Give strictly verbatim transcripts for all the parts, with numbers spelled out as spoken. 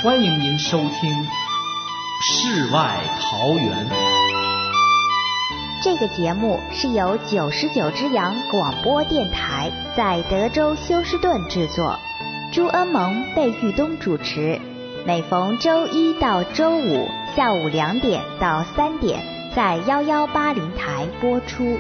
欢迎您收听《世外桃源》。 这个节目是由九十九只羊广播电台在德州休斯顿制作，朱恩蒙、贝玉东主持，每逢周一到周五下午两点到三点在幺幺八零台播出。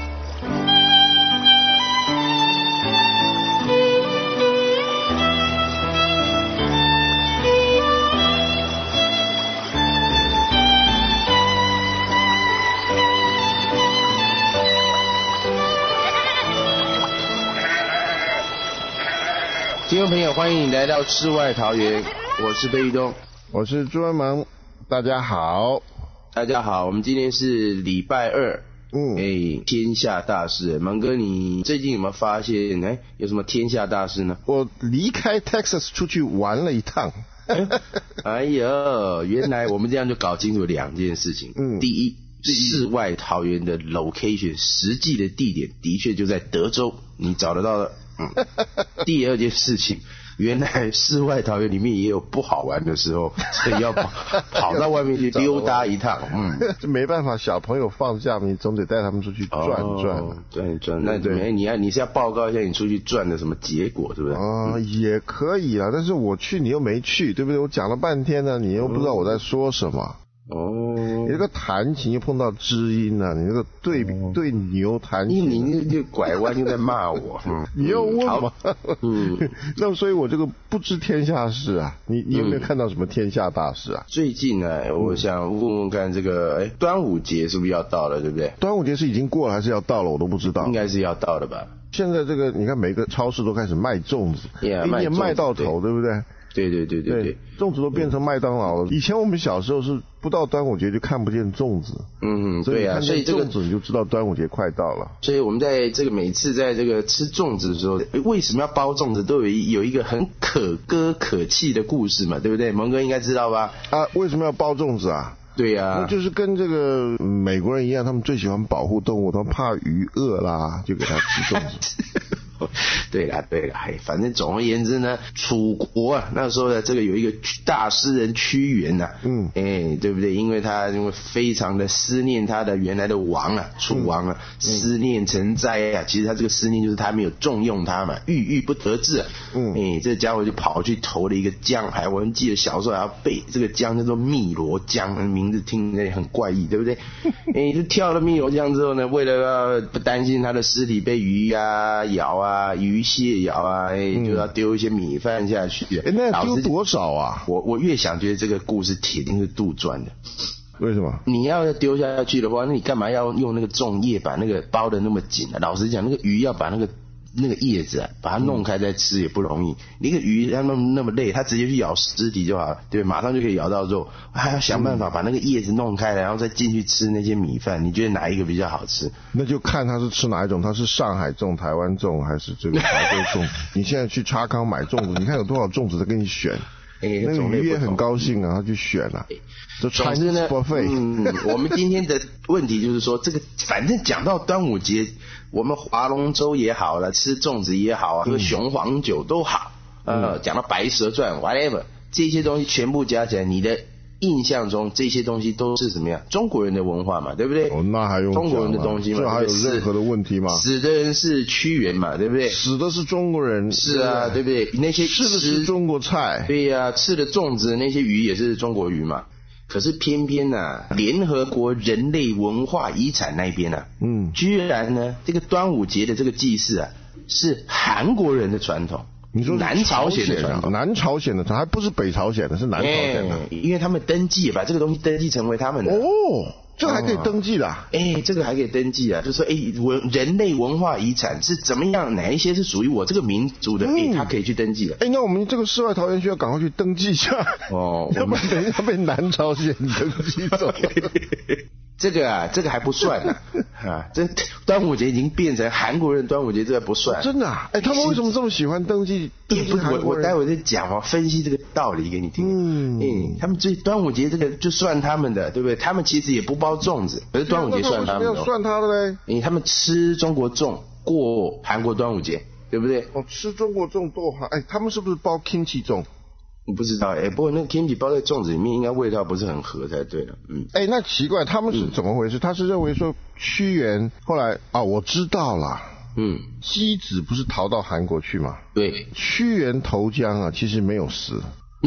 听众朋友，欢迎你来到世外桃源，我是贝玉东， 我是朱文萌，大家好， 大家好，我们今天是礼拜二， 嗯， 哎、欸，天下大事，萌哥，你最近有没有发现，哎、欸，有什么天下大事呢？ 我离开 Texas 出去玩了一趟， 哎呦，原来我们这样就搞清楚两件事情，嗯，第一，世外桃源的 location 实际的地点的确就在德州，你找得到的。嗯，第二件事情，原来世外桃源里面也有不好玩的时候，所以要跑跑到外面去溜达一趟。嗯， 这没办法，小朋友放假，你总得带他们出去转转。 哦、转转，那对，哎，你要你是要报告一下你出去转的什么结果，是不是？ 啊、呃，也可以啦，但是我去你又没去，对不对？我讲了半天呢，你又不知道我在说什么。哦，你这个弹琴又碰到知音啊，你这个对、哦、对牛弹琴， 你你这拐弯又在骂我， 嗯、你要问嘛？嗯，那所以我这个不知天下事啊，你你有没有看到什么天下大事啊？ 嗯、最近呢，我想问问看，这个哎，端午节是不是要到了，对不对？ 端午节是已经过了还是要到了？我都不知道， 应该是要到了吧？ 现在这个你看，每个超市都开始卖粽子， yeah, 一年卖到头， 对, 对不对？ 对对对对对， 粽子都变成麦当劳了。以前我们小时候是不到端午节就看不见粽子， 嗯，对啊，所以这个粽子你就知道端午节快到了。 所以我们在这个每次在这个吃粽子的时候，为什么要包粽子，都有有一个很可歌可泣的故事嘛，对不对？蒙哥应该知道吧？ 啊，为什么要包粽子啊？ 对呀、啊， 那就是跟这个美国人一样，他们最喜欢保护动物，他们怕鱼饿啦，就给他吃粽子。 对啦对啦，反正总而言之呢，楚国啊那时候呢，这个有一个大诗人屈原呐、啊，嗯，哎、欸，对不对？因为他因为非常的思念他的原来的王啊，楚王啊，嗯、思念成灾啊。其实他这个思念就是他没有重用他嘛，郁郁不得志、啊。嗯，哎、欸，这个家伙就跑去投了一个江，还我们记得小时候还要背这个江叫做汨罗江，名字听起来很怪异，对不对？哎、欸，就跳了汨罗江之后呢，为了要不担心他的尸体被鱼啊咬啊。啊，鱼蟹咬啊，哎、欸，就要丢一些米饭下去。 哎、欸，那丢多少啊？ 我我越想觉得这个故事铁定是杜撰的。 为什么？ 你要丢下去的话，那你干嘛要用那个粽叶把那个包的那么紧啊？老实讲，那个鱼要把那个那个叶子啊，把它弄开再吃也不容易。嗯、你个鱼它那么那么累，它直接去咬尸体就好了，对，马上就可以咬到肉，还要想办法把那个叶子弄开，然后再进去吃那些米饭。你觉得哪一个比较好吃？ 那就看他是吃哪一种，他是上海粽、台湾粽还是这个潮州粽？你现在去叉康买粽子，你看有多少粽子在给你选。欸、那个鱼也很高兴啊，他去选啊。 总之呢，嗯，我们今天的问题就是说，这个反正讲到端午节，我们划龙舟也好了，吃粽子也好啊，喝雄黄酒都好，嗯、呃，讲到白蛇传 whatever 这些东西全部加起来，你的印象中这些东西都是什么样？中国人的文化嘛，对不对？ 哦，那还用中国人的东西嘛？ 这还有任何的问题吗？ 死的人是屈原嘛，对不对？ 死的是中国人。 是啊，对不对？那些吃的是中国菜。 对呀、啊，吃的粽子那些鱼也是中国鱼嘛。可是偏偏啊，联合国人类文化遗产那边啊，嗯，居然呢，这个端午节的这个祭祀啊，是韩国人的传统。 你说南朝鲜的传统， 南朝鲜的，还不是北朝鲜的，是南朝鲜的， 欸、因为他们登记把这个东西登记成为他们的。 哦，这个还可以登记的、啊。 哎、欸，这个还可以登记啊，就是说，哎、欸，文人类文化遗产是怎么样？哪一些是属于我这个民族的？哎、嗯，他、欸、可以去登记的。 哎、欸，那我们这个世外桃源需要赶快去登记一下哦，要不然等一下被南朝鲜登记走。 这个啊，这个还不算啊，啊，这端午节已经变成韩国人端午节，这个不算。 真的啊？哎、欸，他们为什么这么喜欢登记？ 也不是我，我待会再讲哦，分析这个道理给你听。嗯，嗯，他们这端午节这个就算他们的，对不对？他们其实也不包粽子，可是端午节算他们的、哦。 要算他的嘞？ 因为他们吃中国粽，过韩国端午节，对不对？ 哦，吃中国粽多好，哎，他们是不是包 kimchi 粽？ 我不知道哎、欸，不过那个 kimchi 包在粽子里面，应该味道不是很合才对了。嗯， 哎、欸，那奇怪，他们是怎么回事？嗯、他是认为说屈原后来啊，我知道了。嗯，箕子不是逃到韩国去吗？ 对， 屈原投江啊，其实没有死。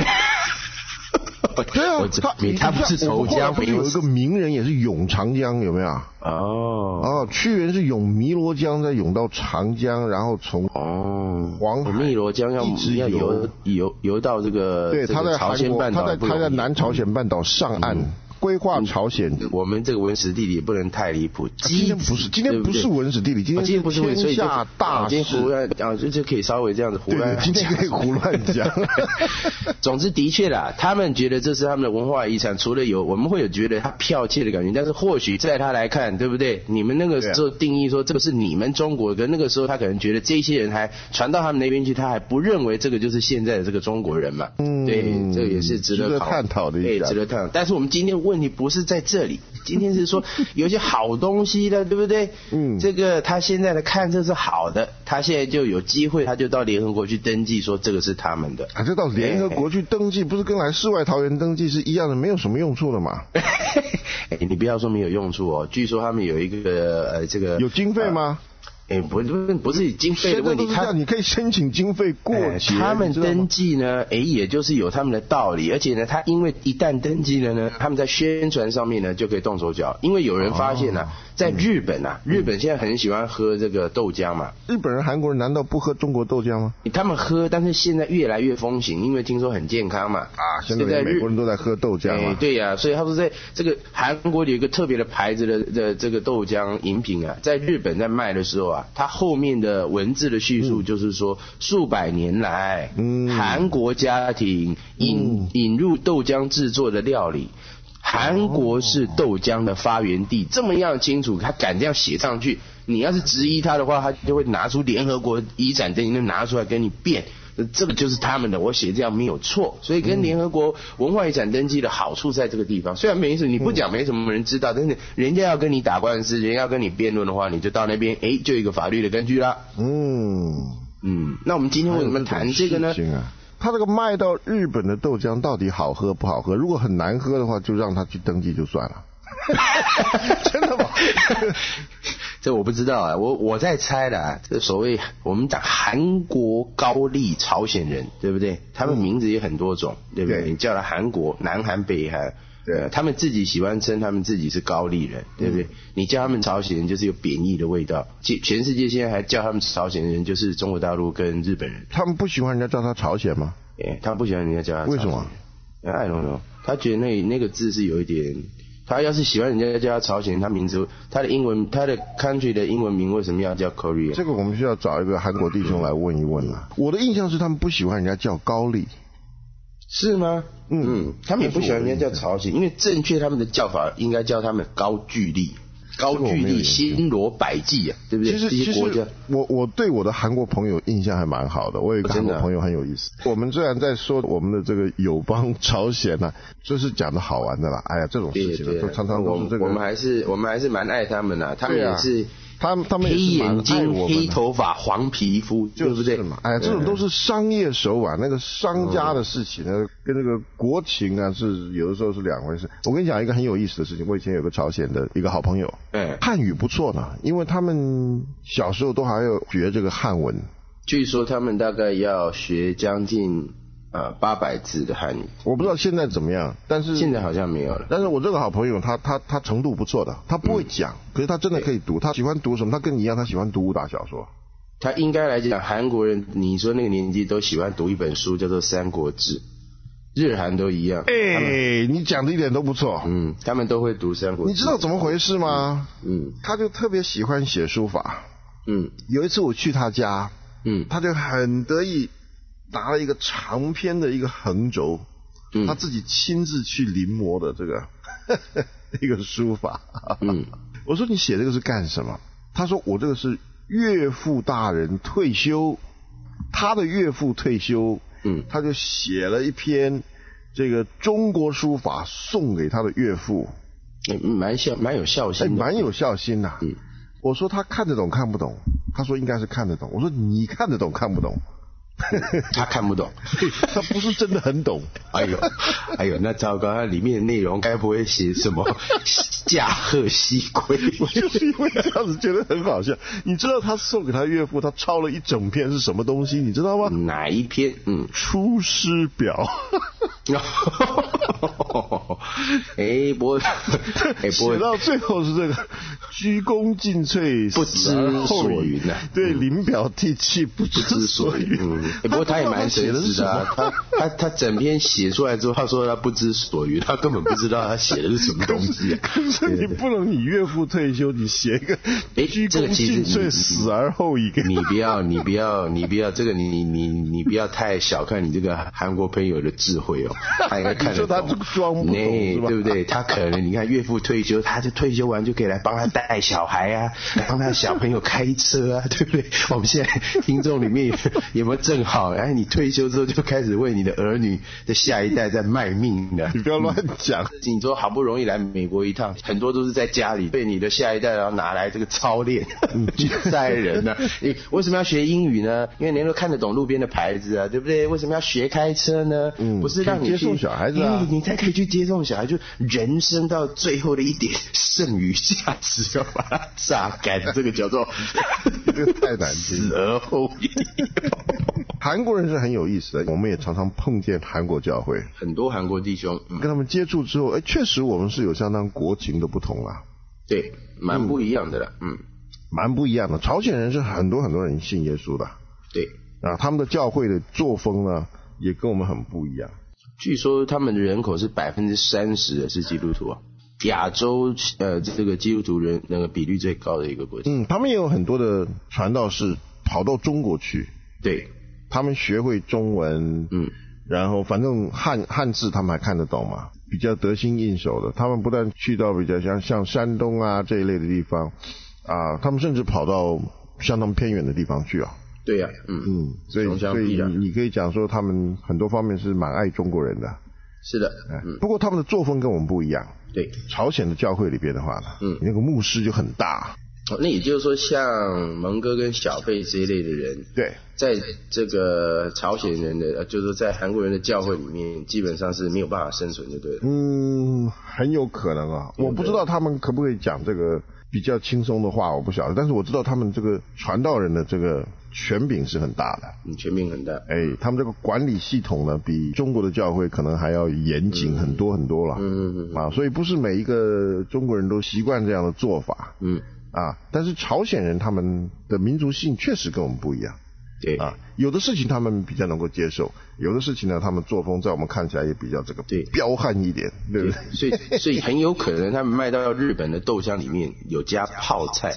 对啊，他他不是投江， 不是有一个名人也是涌长江，有没有？ 哦哦，屈原是涌汨罗江，再涌到长江，然后从哦黄海汨罗江要一直要游游游到这个对，他在朝鲜半岛， 他在他在南朝鲜半岛上岸。嗯规划朝鲜、 嗯，我们这个文史地理也不能太离谱。 今天不是，今天不是文史地理，今天是天下大事。 今天胡乱啊，就就可以稍微这样子胡乱讲。今天可以胡乱讲。 总之，的确啦，他们觉得这是他们的文化遗产，除了有我们会有觉得他剽窃的感觉，但是或许在他来看，对不对？你们那个时候定义说这个是你们中国，跟那个时候他可能觉得这些人还传到他们那边去，他还不认为这个就是现在的这个中国人嘛。嗯，对，这个也是值得探讨的一点，值得探讨。但是我们今天问题不是在这里，今天是说有一些好东西的，对不对？嗯，这个他现在的看这是好的，他现在就有机会，他就到联合国去登记，说这个是他们的。 啊，这到联合国去登记，不是跟来世外桃源登记是一样的，没有什么用处的嘛？ 哎，你不要说没有用处哦，据说他们有一个呃，这个有经费吗？ 呃哎，不不不是经费的问题， 他你可以申请经费过节、 呃。他们登记呢，哎，也就是有他们的道理，而且呢，他因为一旦登记了呢，他们在宣传上面呢就可以动手脚，因为有人发现啊，哦、在日本啊，嗯、日本现在很喜欢喝这个豆浆嘛。 日本人、韩国人难道不喝中国豆浆吗？ 他们喝，但是现在越来越风行，因为听说很健康嘛。 啊，现在美国人都在喝豆浆嘛。 对呀、啊，所以他说在这个韩国有一个特别的牌子的的这个豆浆饮品啊，在日本在卖的时候啊，它后面的文字的叙述就是说，嗯、数百年来，嗯、韩国家庭引、嗯、引入豆浆制作的料理，韩国是豆浆的发源地，这么样清楚，他敢这样写上去，你要是质疑他的话，他就会拿出联合国遗产登记证拿出来跟你辩。这个就是他们的，我写这样没有错，所以跟联合国文化遗产登记的好处在这个地方。虽然没什么，你不讲没什么人知道，但是人家要跟你打官司，人家要跟你辩论的话，你就到那边，哎，就有一个法律的根据啦。嗯嗯，那我们今天为什么谈这个呢？ 他这个卖到日本的豆浆到底好喝不好喝？如果很难喝的话，就让他去登记就算了。真的吗？ 这我不知道啊，我我在猜的啊。这所谓我们讲韩国高丽朝鲜人，对不对？他们名字也很多种，对不对？对，你叫他韩国、南韩、北韩，对、呃，他们自己喜欢称他们自己是高丽人，对不对？嗯、你叫他们朝鲜人就是有贬义的味道。全世界现在还叫他们朝鲜人就是中国大陆跟日本人。 他们不喜欢人家叫他朝鲜吗？ 哎，他们不喜欢人家叫他朝鲜。 为什么 ？I don't know，他觉得那那个字是有一点。他要是喜欢人家叫他朝鲜，他名字他的英文他的 country 的英文名为什么要叫 Korea？ 这个我们需要找一个韩国弟兄来问一问了。嗯、我的印象是他们不喜欢人家叫高丽， 是吗？嗯，嗯他们也不喜欢人家叫朝鲜，因为正确他们的叫法应该叫他们高句丽。高句丽、新罗百济啊，对不对？ 其实其实我我对我的韩国朋友印象还蛮好的，我有一个韩国朋友很有意思。我们虽然在说我们的这个友邦朝鲜呢、啊，这是讲的好玩的啦。哎呀，这种事情呢，都常常都是这个。 我们还是我们还是蛮爱他们的，他们也是。 他们他们黑眼睛、黑头发、黄皮肤，对不对？ 哎呀，这种都是商业手腕，那个商家的事情呢，跟那个国情啊是有的时候是两回事。我跟你讲一个很有意思的事情，我以前有个朝鲜的一个好朋友，嗯，汉语不错呢，因为他们小时候都还要学这个汉文。 据说他们大概要学将近。呃，八百字的汉语， 我不知道现在怎么样，但是现在好像没有了。 但是我这个好朋友，他他他程度不错的，他不会讲，嗯、可是他真的可以读。他喜欢读什么？他跟你一样，他喜欢读武打小说。 他应该来讲，韩国人，你说那个年纪都喜欢读一本书，叫做《三国志》，日韩都一样。 哎、欸，你讲的一点都不错。 嗯，他们都会读《三国志》。 你知道怎么回事吗？嗯，他就特别喜欢写书法。嗯，有一次我去他家，嗯，他就很得意。拿了一个长篇的一个横轴，嗯、他自己亲自去临摹的这个呵呵一个书法。嗯，我说你写这个是干什么？他说我这个是岳父大人退休，他的岳父退休，嗯，他就写了一篇这个中国书法送给他的岳父， 蛮孝蛮有孝心的， 蛮有孝心呐、啊。嗯，我说他看得懂看不懂？他说应该是看得懂。我说你看得懂看不懂？ 他看不懂， 他不是真的很懂。 哎呦，哎呦，那糟糕，它里面的内容该不会写什么驾鹤西归？ 我就是因为这样子觉得很好笑。你知道他送给他岳父，他抄了一整篇是什么东西？你知道吗？ 哪一篇？嗯， 《出师表》。 哎，不过，哎， 写到最后是这个鞠躬尽瘁， 不知所云呐。 对，临表涕泣，不知所云。 嗯，不过他也蛮神奇的啊，他他他整篇写出来之后，他说他不知所云，他根本不知道他写的是什么东西啊。 可是你不能，你岳父退休，你写一个鞠躬尽瘁，死而后已。 你不要，你不要，你不要，这个你你你不要太小看你这个韩国朋友的智慧哦，他应该看得懂。 他这个装不懂是吧？ 对不对？他可能你看岳父退休，他就退休完就可以来帮他带小孩啊，来帮他小朋友开车啊，对不对？我们现在听众里面有有没有正好？哎，你退休之后就开始为你的儿女的下一代在卖命的。 你不要乱讲。 你说好不容易来美国一趟，很多都是在家里被你的下一代然后拿来这个操练去载人呢、啊。你为什么要学英语呢？因为你都看得懂路边的牌子啊，对不对？为什么要学开车呢？ 嗯， 不是让你接送小孩子啊， 你才可以去接送小孩，就人生到最后的一点剩余价值要把它榨干，这个叫做这个太难听， 死而后已。 韩国人是很有意思的，我们也常常碰见韩国教会， 很多韩国弟兄、嗯、 跟他们接触之后，哎，确实我们是有相当国情的不同啦。 对，蛮不一样的啦，嗯， 蛮不一样的。朝鲜人是很多很多人信耶稣的， 对啊，他们的教会的作风呢，也跟我们很不一样。 据说他们的人口是百分之三十的是基督徒啊，亚洲呃这个基督徒人那个比率最高的一个国家。 嗯，他们也有很多的传道士跑到中国去， 对， 他们学会中文，嗯，然后反正汉汉字他们还看得懂嘛，比较得心应手的。他们不但去到比较像像山东啊这一类的地方啊，他们甚至跑到相当偏远的地方去啊。 对呀、啊，嗯嗯，所以所以你你可以讲说他们很多方面是蛮爱中国人的。 是的， 嗯，不过他们的作风跟我们不一样。 对， 朝鲜的教会里边的话呢，嗯，那个牧师就很大。 哦，那也就是说，像蒙哥跟小费这一类的人， 对， 在这个朝鲜人的，就是说在韩国人的教会里面，基本上是没有办法生存，就对了。 嗯，很有可能啊，我不知道他们可不可以讲这个比较轻松的话，我不晓得，但是我知道他们这个传道人的这个权柄是很大的， 嗯，权柄很大。 哎，他们这个管理系统呢，比中国的教会可能还要严谨很多很多了。嗯嗯嗯。啊，所以不是每一个中国人都习惯这样的做法。嗯。啊，但是朝鲜人他们的民族性确实跟我们不一样。 对。 啊，有的事情他们比较能够接受，有的事情呢，他们作风在我们看起来也比较这个彪悍一点，对不对？ 所以所以很有可能他们卖到日本的豆浆里面有加泡菜。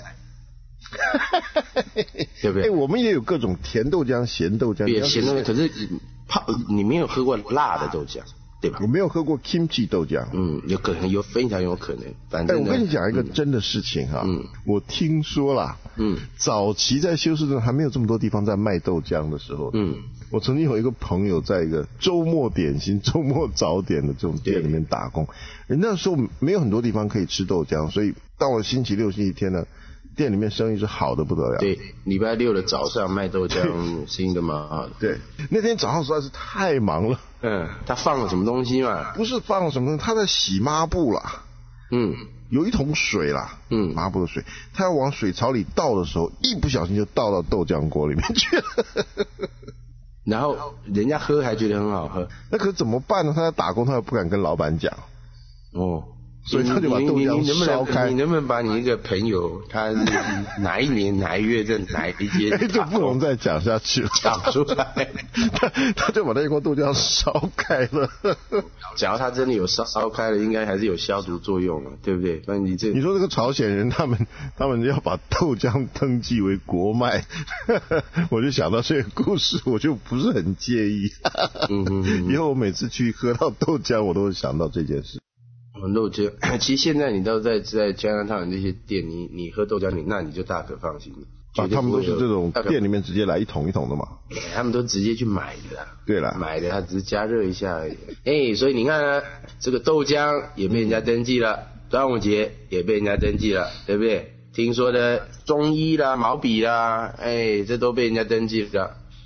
对不对？ 哎、欸，我们也有各种甜豆浆、咸豆浆。 对，咸豆浆，可是泡你没有喝过辣的豆浆，对吧？ 我没有喝过 kimchi 豆浆。 嗯，有可能，有非常有可能。反正， 哎、欸，我跟你讲一个真的事情哈、啊。嗯。我听说啦，嗯，早期在休斯顿还没有这么多地方在卖豆浆的时候，嗯，我曾经有一个朋友在一个周末点心、周末早点的这种店里面打工，人那时候没有很多地方可以吃豆浆，所以到了星期六、星期天呢。店里面生意是好的不得了。 对，礼拜六的早上卖豆浆，生意的蛮好的。 对，那天早上实在是太忙了。 嗯，他放了什么东西嘛？ 不是放了什么东西，他在洗抹布啦。嗯，有一桶水啦。嗯，抹布的水，他要往水槽里倒的时候，一不小心就倒到豆浆锅里面去了。 然后人家喝还觉得很好喝， 那可是怎么办呢？他在打工，他又不敢跟老板讲。哦。所以他就把豆浆烧开。 你能不能把你一个朋友，他哪一年哪一月在哪一间， 就不能再讲下去了， 讲出来。 他他就把那一锅豆浆烧开了。 假如他真的有烧烧开了，应该还是有消毒作用了，对不对？那你这你说这个朝鲜人，他们他们要把豆浆登记为国卖，我就想到这个故事，我就不是很介意。嗯嗯嗯。以后我每次去喝到豆浆，我都会想到这件事。 豆浆，其实现在你到在在加拿大这些店，你你喝豆浆，你那你就大可放心。 啊，他们都是这种店里面直接来一桶一桶的嘛。 他们都直接去买的啦。 对啦， 买的他只是加热一下而已。哎、欸，所以你看呢，这个豆浆也被人家登记了，端午节也被人家登记了，对不对？听说的中医啦、毛笔啦，哎、欸，这都被人家登记了。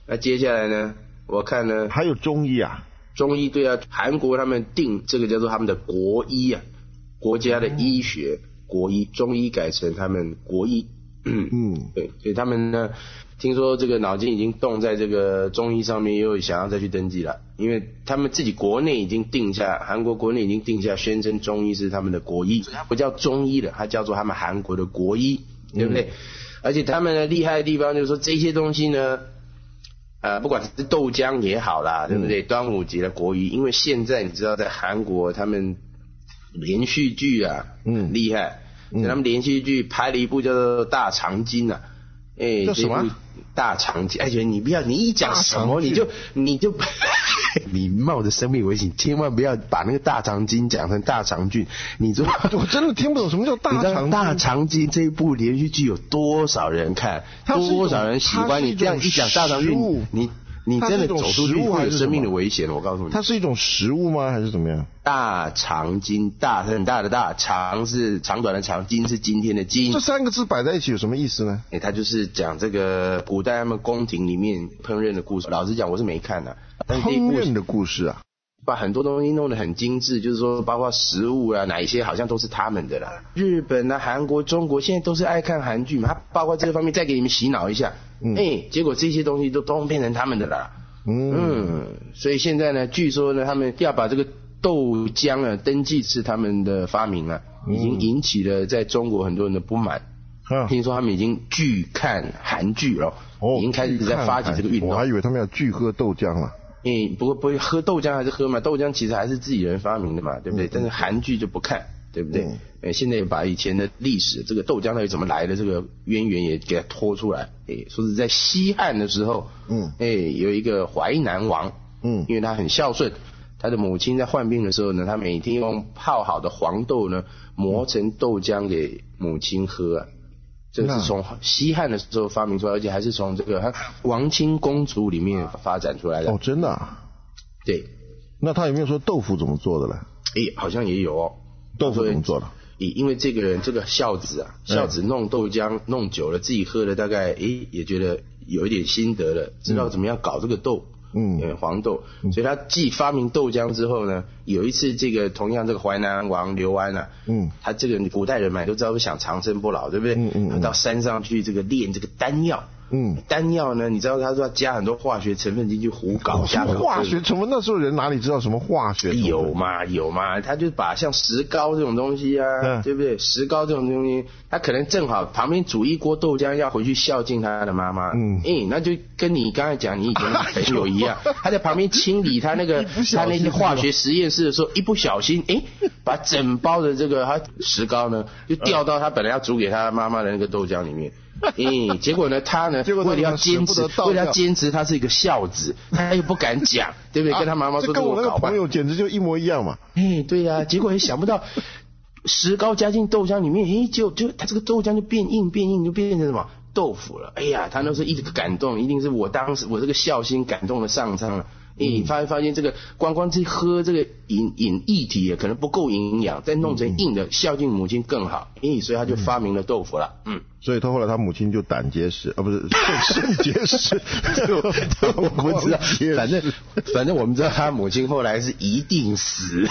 那接下来呢，我看呢还有中医啊， 中医对啊，韩国他们定这个叫做他们的国医啊，国家的医学、嗯、国医，中医改成他们国医。嗯嗯，对，所以他们呢，听说这个脑筋已经动在这个中医上面，又想要再去登记了，因为他们自己国内已经定下，韩国国内已经定下，宣称中医是他们的国医，它不叫中医了，它叫做他们韩国的国医，对不对？嗯、而且他们的厉害的地方就是说这些东西呢，呃，不管是豆浆也好啦，对不对？嗯、端午节的国医，因为现在你知道在韩国他们连续剧啊，嗯，厉害。嗯、他们连续剧拍了一部叫做《大长今》啊，哎， 叫什么？ 大长今？哎，你不要，你一讲什么你就你就，你冒着生命危险，千万不要把那个大长今讲成大长俊。你知道， 我真的听不懂什么叫大长今。 大长今这一部连续剧有多少人看？多少人喜欢？你这样一讲大长今，你。你真的走出去会有生命的危险，我告诉你。 它是一种食物吗？还是怎么样？ 大长今，大很大的大，长是长短的长，今是今天的今。 这三个字摆在一起有什么意思呢？ 哎，它就是讲这个古代他们宫廷里面烹饪的故事。老实讲，我是没看的、啊。 烹饪的故事啊， 把很多东西弄得很精致，就是说包括食物啊，哪一些好像都是他们的啦。日本啊、韩国、中国现在都是爱看韩剧嘛，它包括这个方面再给你们洗脑一下。嗯，哎，结果这些东西都都变成他们的了。嗯, 嗯，所以现在呢，据说呢，他们要把这个豆浆啊登记是他们的发明啊，已经引起了在中国很多人的不满。嗯、听说他们已经拒看韩剧了，哦，已经开始在发起这个运动。 我还以为他们要拒喝豆浆了。 哎，不过不会喝豆浆还是喝嘛，豆浆其实还是自己人发明的嘛，对不对？嗯、但是韩剧就不看。对不对？嗯、呃，现在把以前的历史，这个豆浆到底怎么来的这个渊源也给它拖出来。哎，说是在西汉的时候，嗯，哎，有一个淮南王，嗯，因为他很孝顺，他的母亲在患病的时候呢，他每天用泡好的黄豆呢磨成豆浆给母亲喝啊。这个是从西汉的时候发明出来，而且还是从这个王清公主里面发展出来的。 哦，真的、啊？ 对。 那他有没有说豆腐怎么做的呢？ 哎，好像也有哦。 豆腐怎么做的？ 因为这个人，这个孝子啊，孝子弄豆浆弄久了，自己喝了大概，诶，也觉得有一点心得了，知道怎么样搞这个豆，嗯，呃、黄豆，所以他既发明豆浆之后呢，有一次这个同样这个淮南王刘安啊，嗯，他这个古代人嘛都知道想长生不老，对不对？嗯嗯嗯，到山上去这个炼这个丹药。嗯，丹药呢？你知道他说要加很多化学成分进去胡搞，加化学成分，那时候人哪里知道什么化学成分？ 有嘛有嘛，他就把像石膏这种东西啊，嗯、对不对？石膏这种东西，他可能正好旁边煮一锅豆浆，要回去孝敬他的妈妈。嗯，哎，那就跟你刚才讲你以前的朋友一样，他在旁边清理他那个他那些化学实验室的时候，一不小心，哎，把整包的这个他石膏呢，就掉到他本来要煮给他妈妈的那个豆浆里面。嗯，结果呢，他呢，为了要坚持，为了要坚持，他是一个孝子，他又不敢讲，对不对？跟他妈妈说， 这跟我那个朋友简直就一模一样嘛。 哎，对呀、啊，结果也想不到，石膏加进豆浆里面，哎，就就他这个豆浆就变硬，变硬就变成什么豆腐了。哎呀，他那时候一直感动，一定是我当时我这个孝心感动了上苍了。哎，发发现这个光光去喝这个饮饮液体也可能不够营养，再弄成硬的孝敬母亲更好。哎，所以他就发明了豆腐了。嗯， 所以他后来他母亲就胆结石啊，不是肾结石， 我不知道，反正反正我们知道他母亲后来是一定死。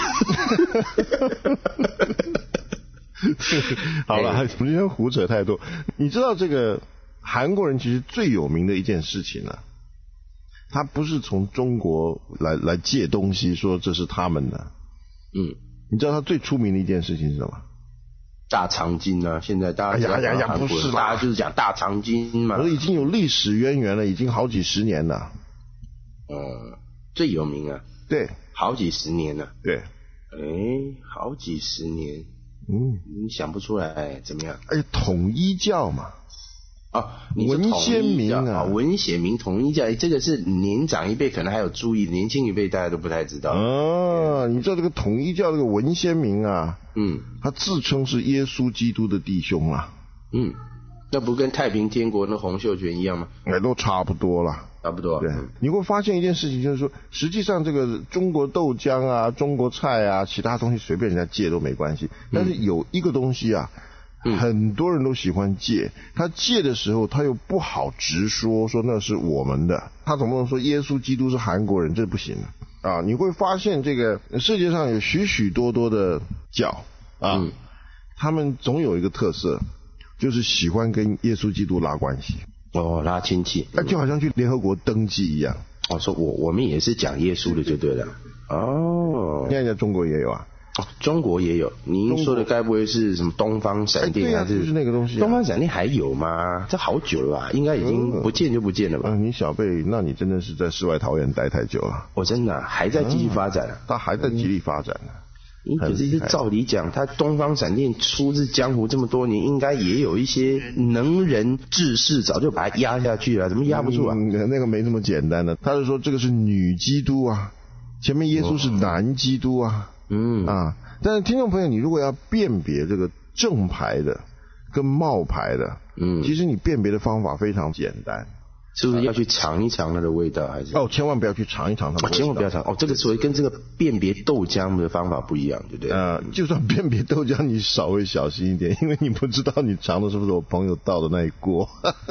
好了，我们今天胡扯太多。你知道这个韩国人其实最有名的一件事情呢、啊？他不是从中国来来借东西，说这是他们的。嗯，你知道他最出名的一件事情是什么？ 大长今啊！现在大家哎呀呀呀，不是啦， 大家就是讲大长今嘛。 已经有历史渊源了，已经好几十年了。 嗯，最有名啊。 对， 好几十年了。 对。 哎，好几十年。嗯，你想不出来怎么样？ 哎，统一教嘛。 哦，你是文先明啊， 文显明统一教，这个是年长一辈可能还有注意，年轻一辈大家都不太知道。 啊，你知道这个统一教这个文先明啊，嗯，他自称是耶稣基督的弟兄啊。 嗯，那不跟太平天国那洪秀全一样吗？ 哎，都差不多了。 差不多。 对，嗯、你会发现一件事情，就是说，实际上这个中国豆浆啊、中国菜啊、其他东西随便人家借都没关系，但是有一个东西啊。 嗯、很多人都喜欢借，他借的时候他又不好直说说那是我们的，他总不能说耶稣基督是韩国人，这不行啊！你会发现这个世界上有许许多多的教啊、嗯，他们总有一个特色，就是喜欢跟耶稣基督拉关系。 哦，拉亲戚， 那就好像去联合国登记一样。 哦，说我我们也是讲耶稣的就对了。哦， 现在在中国也有啊。 哦，中国也有。您说的该不会是什么东方闪电、哎、 对啊， 还是就是那个东西、啊？ 东方闪电还有吗？这好久了吧？应该已经不见就不见了吧？ 嗯，你小贝，那你真的是在世外桃源待太久了。 我、哦、真的、啊、还在继续发展、啊， 他、嗯、还在极力发展呢、啊。 可是照理讲，他东方闪电出自江湖这么多年，应该也有一些能人志士早就把他压下去了，怎么压不住啊？ 嗯、那个没那么简单的，他是说这个是女基督啊，前面耶稣是男基督啊，嗯啊，但是听众朋友，你如果要辨别这个正牌的跟冒牌的，嗯，其实你辨别的方法非常简单。 是不是要去尝一尝它的味道？还是哦，千万不要去尝一尝它的味道、 哦，千万不要尝哦。这个所谓跟这个辨别豆浆的方法不一样，对不对？ 呃，就算辨别豆浆，你稍微小心一点，因为你不知道你尝的是不是我朋友倒的那一锅。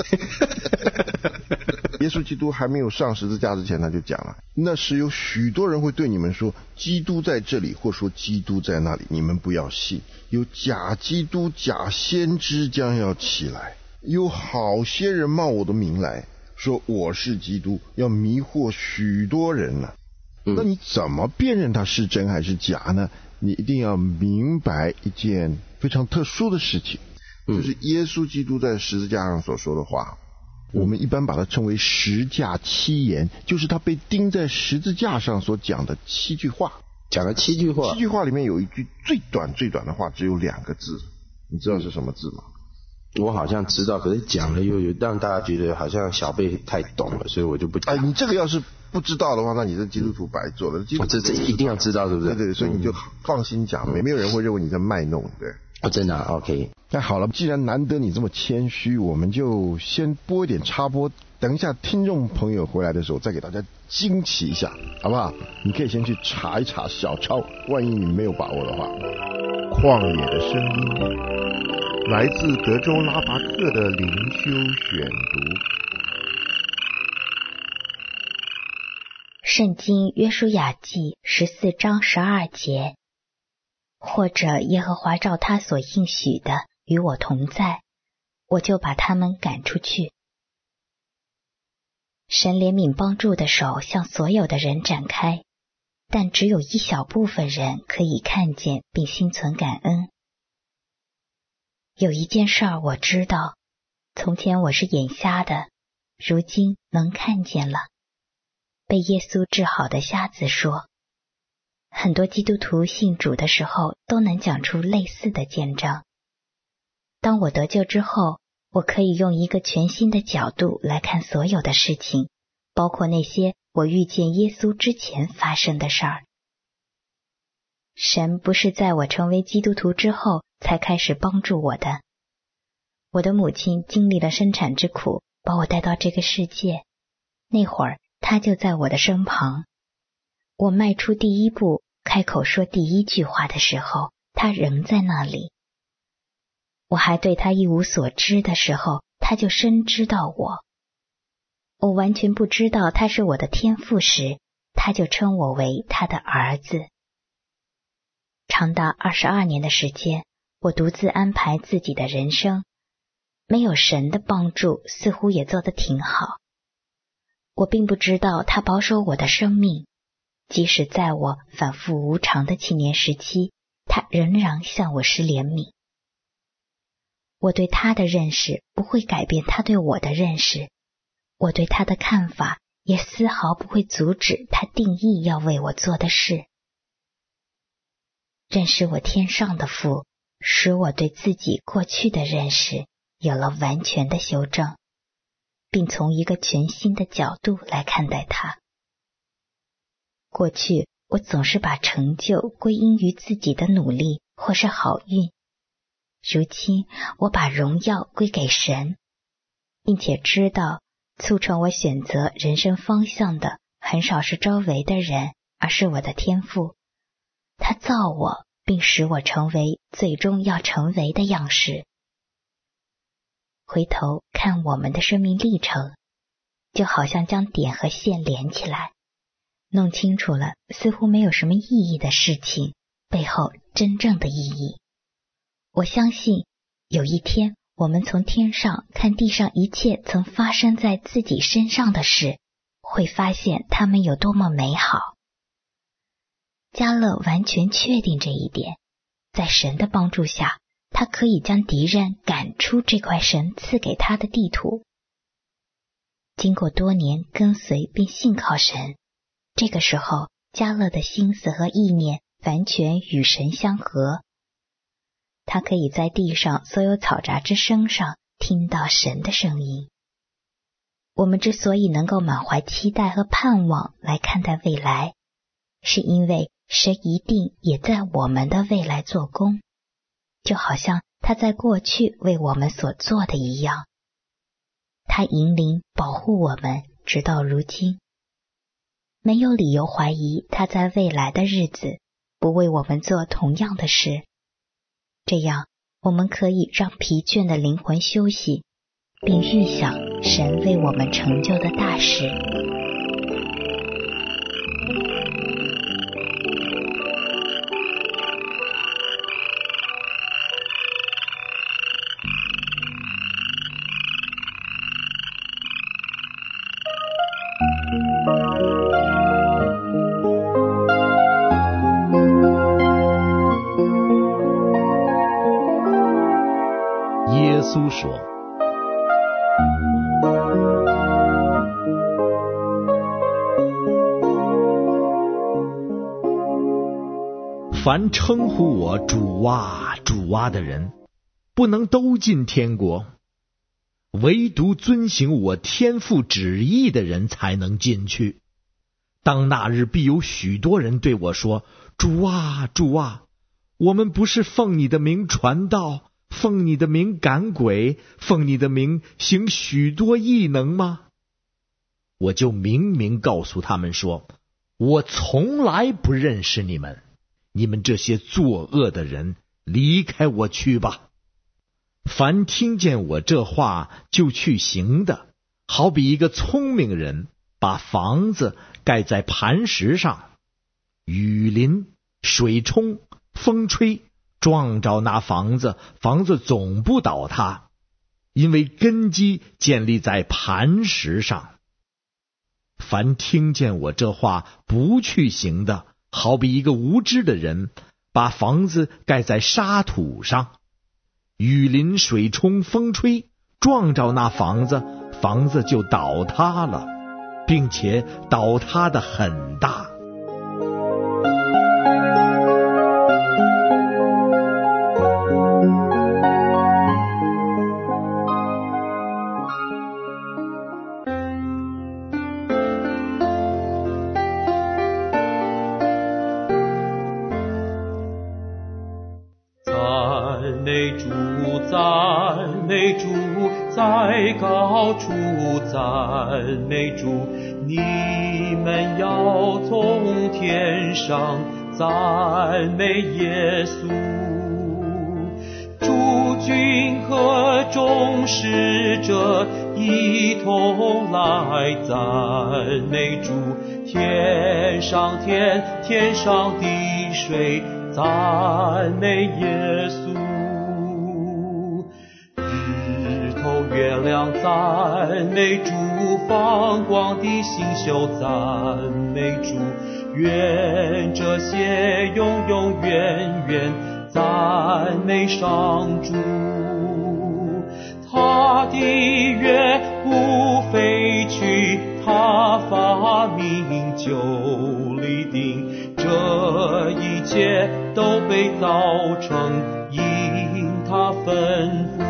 耶稣基督还没有上十字架之前，他就讲了，那时有许多人会对你们说，基督在这里，或说基督在那里，你们不要信，有假基督、假先知将要起来，有好些人冒我的名来说我是基督，要迷惑许多人了、啊嗯。那你怎么辨认他是真还是假呢？你一定要明白一件非常特殊的事情，嗯、就是耶稣基督在十字架上所说的话，嗯、我们一般把它称为十架七言，就是他被钉在十字架上所讲的七句话。 讲了七句话， 七句话里面有一句最短最短的话，只有两个字，你知道是什么字吗？ 我好像知道，可是讲了又有让大家觉得好像小贝太懂了，所以我就不讲。 哎，你这个要是不知道的话，那你这基督徒白做了。基督徒这这一定要知道，对不对？ 对对，所以你就放心讲，没、嗯、没有人会认为你在卖弄，对。 哦，真的、啊、，OK。 那好了，既然难得你这么谦虚，我们就先播一点插播，等一下听众朋友回来的时候再给大家惊奇一下，好不好？你可以先去查一查小抄，万一你没有把握的话。旷野的声音，来自德州拉拔克的灵修选读。 圣经约书亚记十四章十二节，或者耶和华照他所应许的与我同在，我就把他们赶出去。神怜悯帮助的手向所有的人展开，但只有一小部分人可以看见并心存感恩。有一件事儿我知道，从前我是眼瞎的，如今能看见了。被耶稣治好的瞎子说，很多基督徒信主的时候都能讲出类似的见证。当我得救之后，我可以用一个全新的角度来看所有的事情，包括那些我遇见耶稣之前发生的事儿。神不是在我成为基督徒之后才开始帮助我的。我的母亲经历了生产之苦，把我带到这个世界，那会儿她就在我的身旁。我迈出第一步，开口说第一句话的时候，她仍在那里。我还对她一无所知的时候，她就深知道我。我完全不知道她是我的天父时，她就称我为她的儿子。长达二十二年的时间，我独自安排自己的人生，没有神的帮助，似乎也做得挺好。我并不知道他保守我的生命，即使在我反复无常的七年时期，他仍然向我施怜悯。我对他的认识不会改变他对我的认识，我对他的看法也丝毫不会阻止他定义要为我做的事。认识我天上的父，使我对自己过去的认识有了完全的修正，并从一个全新的角度来看待它。过去我总是把成就归因于自己的努力或是好运，如今我把荣耀归给神，并且知道促成我选择人生方向的很少是周围的人，而是我的天父。他造我，并使我成为最终要成为的样式， 回头看我们的生命历程，就好像将点和线连起来，弄清楚了似乎没有什么意义的事情背后真正的意义。我相信有一天我们从天上看地上一切曾发生在自己身上的事，会发现它们有多么美好。迦勒完全确定这一点，在神的帮助下，他可以将敌人赶出这块神赐给他的地图。经过多年跟随并信靠神，这个时候迦勒的心思和意念完全与神相合，他可以在地上所有草杂之声上听到神的声音。我们之所以能够满怀期待和盼望来看待未来，是因为神一定也在我们的未来做工，就好像他在过去为我们所做的一样。他引领保护我们直到如今，没有理由怀疑他在未来的日子不为我们做同样的事。这样我们可以让疲倦的灵魂休息，并预想神为我们成就的大事。 耶稣说，凡称呼我主啊主啊的人，不能都进天国，唯独遵行我天父旨意的人才能进去。当那日必有许多人对我说，主啊主啊，我们不是奉你的名传道，奉你的名赶鬼，奉你的名行许多异能吗？我就明明告诉他们说，我从来不认识你们，你们这些作恶的人，离开我去吧。凡听见我这话就去行的，好比一个聪明人把房子盖在磐石上，雨淋、水冲、风吹，撞着那房子，房子总不倒塌，因为根基建立在磐石上。凡听见我这话不去行的，好比一个无知的人把房子盖在沙土上，雨淋、水冲、风吹，撞着那房子，房子就倒塌了，并且倒塌得很大。 在高处赞美主，你们要从天上赞美耶稣。诸军和众使者一同来赞美主，天上天，天上地水赞美耶稣。月亮赞美主，放光的星宿赞美主，愿这些永永远远赞美上主。他的约不废去，他发明就立定，这一切都被造成，因他吩咐。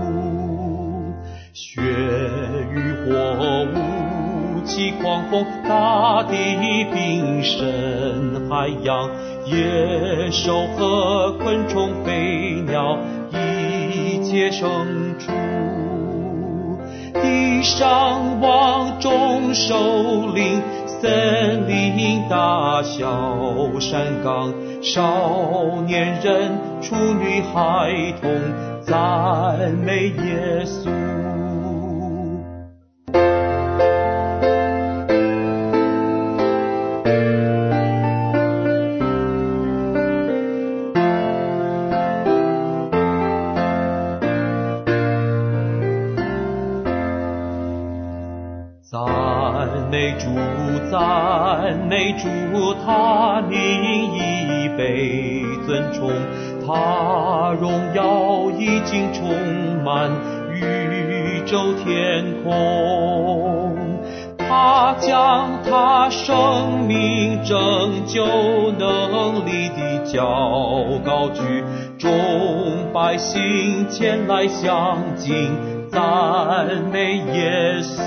血与火，雾气狂风，大地冰深海洋，野兽和昆虫飞鸟，一切生出。地上望众首领， 森林大小山岗，少年人、处女、孩童，赞美耶稣。赞美主，赞美主，他名已被尊崇，他荣耀已经充满宇宙天空。他将他生命拯救能力的骄高举，众百姓前来相敬，赞美耶稣。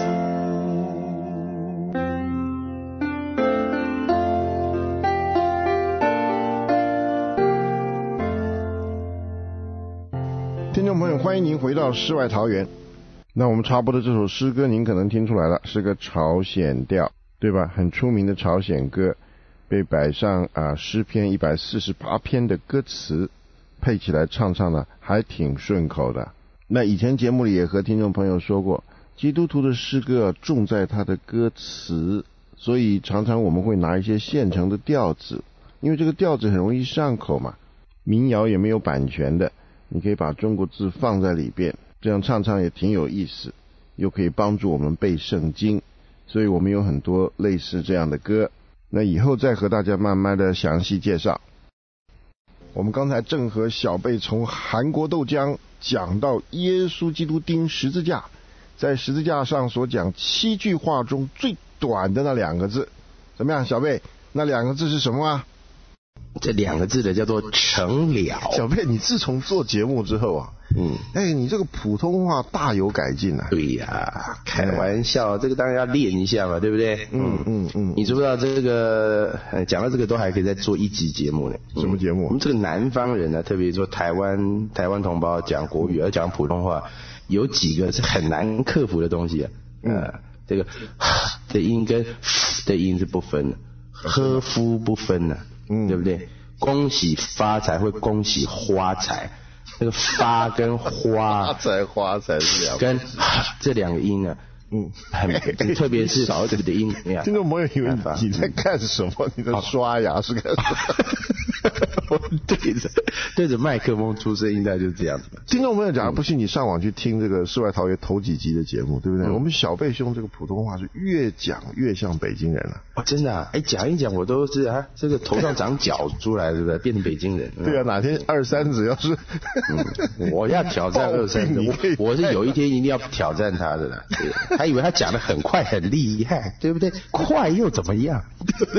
听众朋友，欢迎您回到世外桃源。那我们插播的这首诗歌，您可能听出来了，是个朝鲜调，对吧？很出名的朝鲜歌，被摆上啊诗篇一百四十八篇的歌词，配起来唱唱呢，还挺顺口的。那以前节目里也和听众朋友说过，基督徒的诗歌重在它的歌词，所以常常我们会拿一些现成的调子，因为这个调子很容易上口嘛。民谣也没有版权的，你可以把中国字放在里边，这样唱唱也挺有意思，又可以帮助我们背圣经，所以我们有很多类似这样的歌，那以后再和大家慢慢的详细介绍。我们刚才正和小贝从韩国豆浆讲到耶稣基督钉十字架，在十字架上所讲七句话中最短的那两个字，怎么样，小贝？那两个字是什么啊？ 这两个字的叫做成了。 小贝，你自从做节目之后啊，嗯，哎，你这个普通话大有改进啊。 对呀、啊，开玩笑，这个当然要练一下嘛，对不对？ 嗯嗯嗯。 你知不知道这个？讲到这个都还可以再做一集节目呢。 什么节目？ 嗯、我们这个南方人呢、啊，特别说台湾台湾同胞讲国语而讲普通话，有几个是很难克服的东西啊。嗯，呃、这个的音跟的音是不分的，呵夫不分的。嗯，对不对？恭喜发财会恭喜花财，那个发跟花， 发财花财是两跟这两个音呢，嗯，很特别是少这个的音。 听众朋友以为你在干什么？你在刷牙是干什么？ 我对着对着麦克风出声音，大概就是这样子。 听众朋友，假如不信，你上网去听这个世外桃源头几集的节目，对不对？嗯、我们小贝兄这个普通话是越讲越像北京人了。 哦，真的啊！哎，讲一讲我都是啊，这个头上长角出来，对不对？变成北京人。 对啊，哪天二三子要是， 嗯，我要挑战二三子，我我是有一天一定要挑战他的啦。他以为他讲得很快很厉害，对不对？快又怎么样？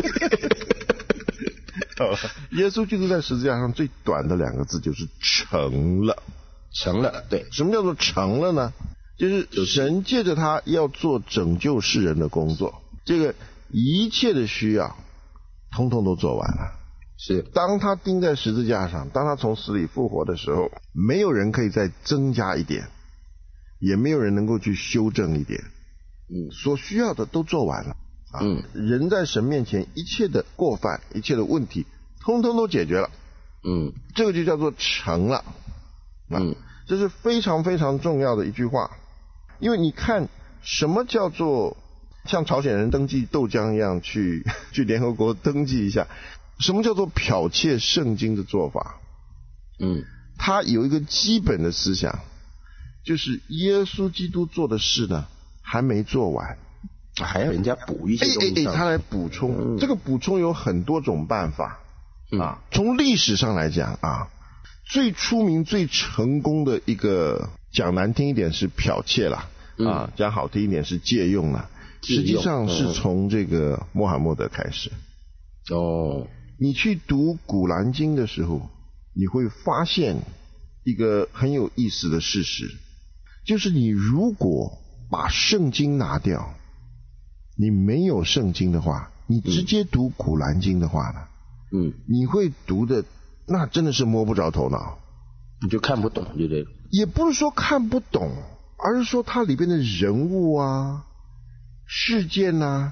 耶稣基督在十字架上最短的两个字就是成了。 成了，对。 什么叫做成了呢？就是神借着他要做拯救世人的工作，这个一切的需要通通都做完了。 是， 当他钉在十字架上，当他从死里复活的时候，没有人可以再增加一点，也没有人能够去修正一点。嗯，所需要的都做完了。啊、嗯，人在神面前一切的过犯，一切的问题通通都解决了。嗯，这个就叫做成了。啊、嗯，这是非常非常重要的一句话。因为你看什么叫做像朝鲜人登记豆浆一样去去联合国登记一下，什么叫做剽窃圣经的做法？嗯，他有一个基本的思想，就是耶稣基督做的事呢还没做完， 还要人家补一些东西。 哎哎哎，他来补充、嗯，这个补充有很多种办法、嗯、啊。从历史上来讲啊，最出名、最成功的一个，讲难听一点是剽窃啦，嗯、啊，讲好听一点是借用啦。实际上是从这个穆罕默德开始。哦，你去读古兰经的时候，你会发现一个很有意思的事实，就是你如果把圣经拿掉，你没有圣经的话，你直接读古兰经的话呢，嗯，你会读的那真的是摸不着头脑， 你就看不懂，对不对？ 也不是说看不懂，而是说它里边的人物啊、事件啊，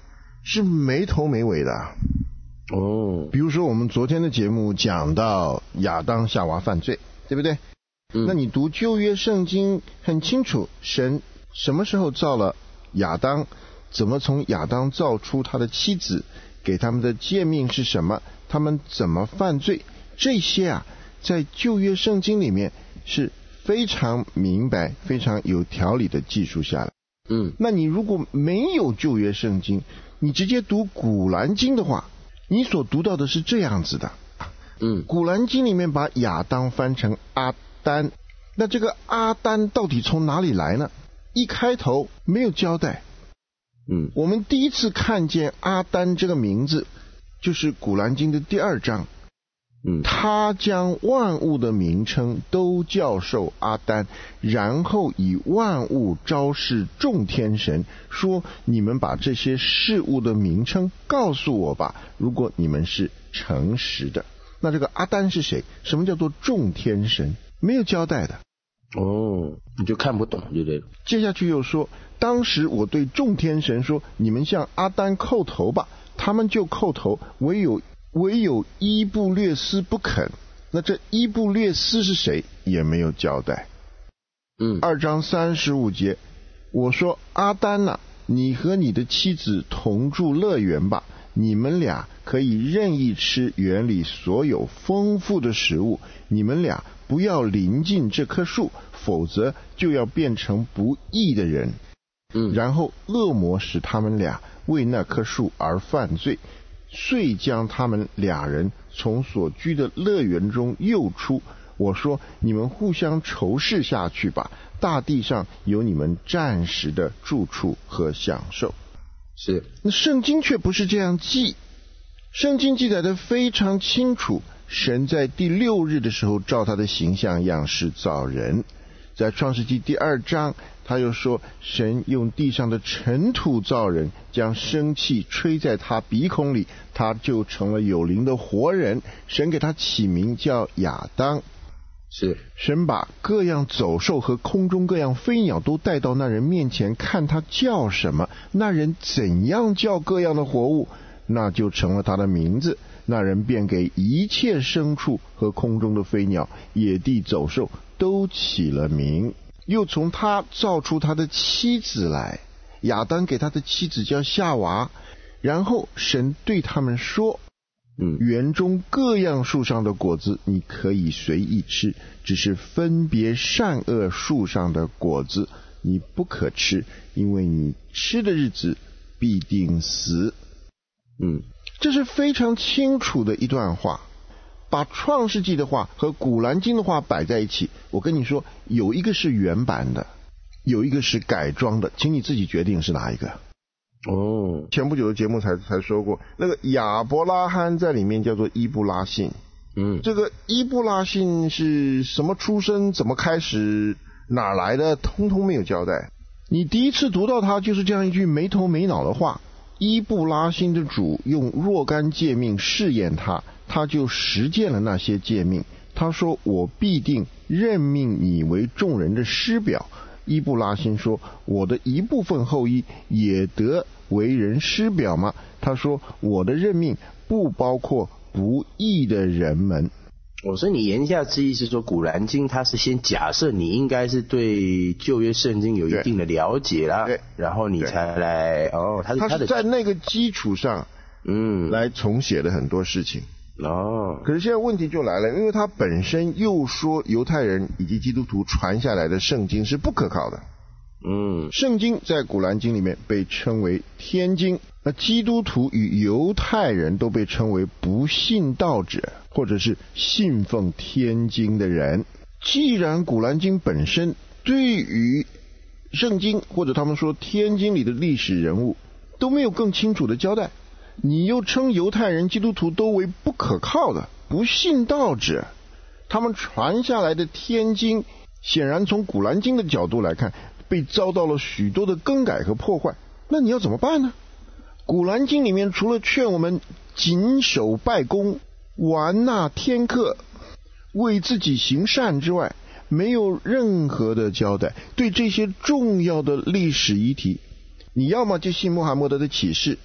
是没头没尾的。 哦， 比如说我们昨天的节目讲到亚当夏娃犯罪，对不对？嗯，那你读旧约圣经很清楚，神什么时候造了亚当，怎么从亚当造出他的妻子，给他们的诫命是什么，他们怎么犯罪，这些啊在旧约圣经里面是非常明白非常有条理的记述下来。 嗯， 那你如果没有旧约圣经，你直接读古兰经的话，你所读到的是这样子的。 嗯， 古兰经里面把亚当翻成阿丹，那这个阿丹到底从哪里来呢？一开头没有交代。 嗯， 我们第一次看见阿丹这个名字就是古兰经的第二章。 嗯， 他将万物的名称都教授阿丹，然后以万物昭示众天神，说你们把这些事物的名称告诉我吧，如果你们是诚实的。那这个阿丹是谁？什么叫做众天神？没有交代的。 哦，你就看不懂就对了。 接下去又说，当时我对众天神说，你们向阿丹叩头吧，他们就叩头，唯有唯有伊布略斯不肯。那这伊布略斯是谁？也没有交代。 嗯， 二章三十五节，我说阿丹啊，你和你的妻子同住乐园吧，你们俩可以任意吃园里所有丰富的食物，你们俩不要临近这棵树，否则就要变成不义的人。 嗯， 然后恶魔使他们俩为那棵树而犯罪，遂将他们俩人从所居的乐园中诱出。我说你们互相仇视下去吧，大地上有你们暂时的住处和享受。 是， 那圣经却不是这样记，圣经记载的非常清楚，神在第六日的时候照他的形象样式造人。在创世纪第二章他又说，神用地上的尘土造人，将生气吹在他鼻孔里，他就成了有灵的活人。神给他起名叫亚当。 是， 神把各样走兽和空中各样飞鸟都带到那人面前，看他叫什么，那人怎样叫各样的活物，那就成了他的名字。那人便给一切牲畜和空中的飞鸟、野地走兽都起了名。又从他造出他的妻子来，亚当给他的妻子叫夏娃。然后神对他们说， 嗯， 园中各样树上的果子你可以随意吃，只是分别善恶树上的果子你不可吃，因为你吃的日子必定死。 嗯， 这是非常清楚的一段话，把创世纪的话和古兰经的话摆在一起。我跟你说，有一个是原版的，有一个是改装的，请你自己决定是哪一个。 哦， 前不久的节目才才说过，那个亚伯拉罕在里面叫做伊布拉信。 嗯， 这个伊布拉信是什么出身，怎么开始，哪来的，通通没有交代。你第一次读到他就是这样一句没头没脑的话。伊布拉辛的主用若干诫命试验他，他就实践了那些诫命。他说，我必定任命你为众人的师表。伊布拉辛说，我的一部分后裔也得为人师表吗？他说，我的任命不包括不义的人们。 哦，所以你言下之意是说，古兰经它是先假设你应该是对旧约圣经有一定的了解啦， 对， 然后你才来哦，它是它是在那个基础上， 嗯， 来重写的很多事情。 哦， 可是现在问题就来了，因为它本身又说犹太人以及基督徒传下来的圣经是不可靠的。 嗯， 圣经在古兰经里面被称为天经，那基督徒与犹太人都被称为不信道者，或者是信奉天经的人。既然古兰经本身对于圣经或者他们说天经里的历史人物都没有更清楚的交代，你又称犹太人基督徒都为不可靠的不信道者，他们传下来的天经显然从古兰经的角度来看被遭到了许多的更改和破坏，那你要怎么办呢？古兰经里面除了劝我们谨守拜功、玩纳天课、为自己行善之外，没有任何的交代。对这些重要的历史议题，你要么就信穆罕默德的启示，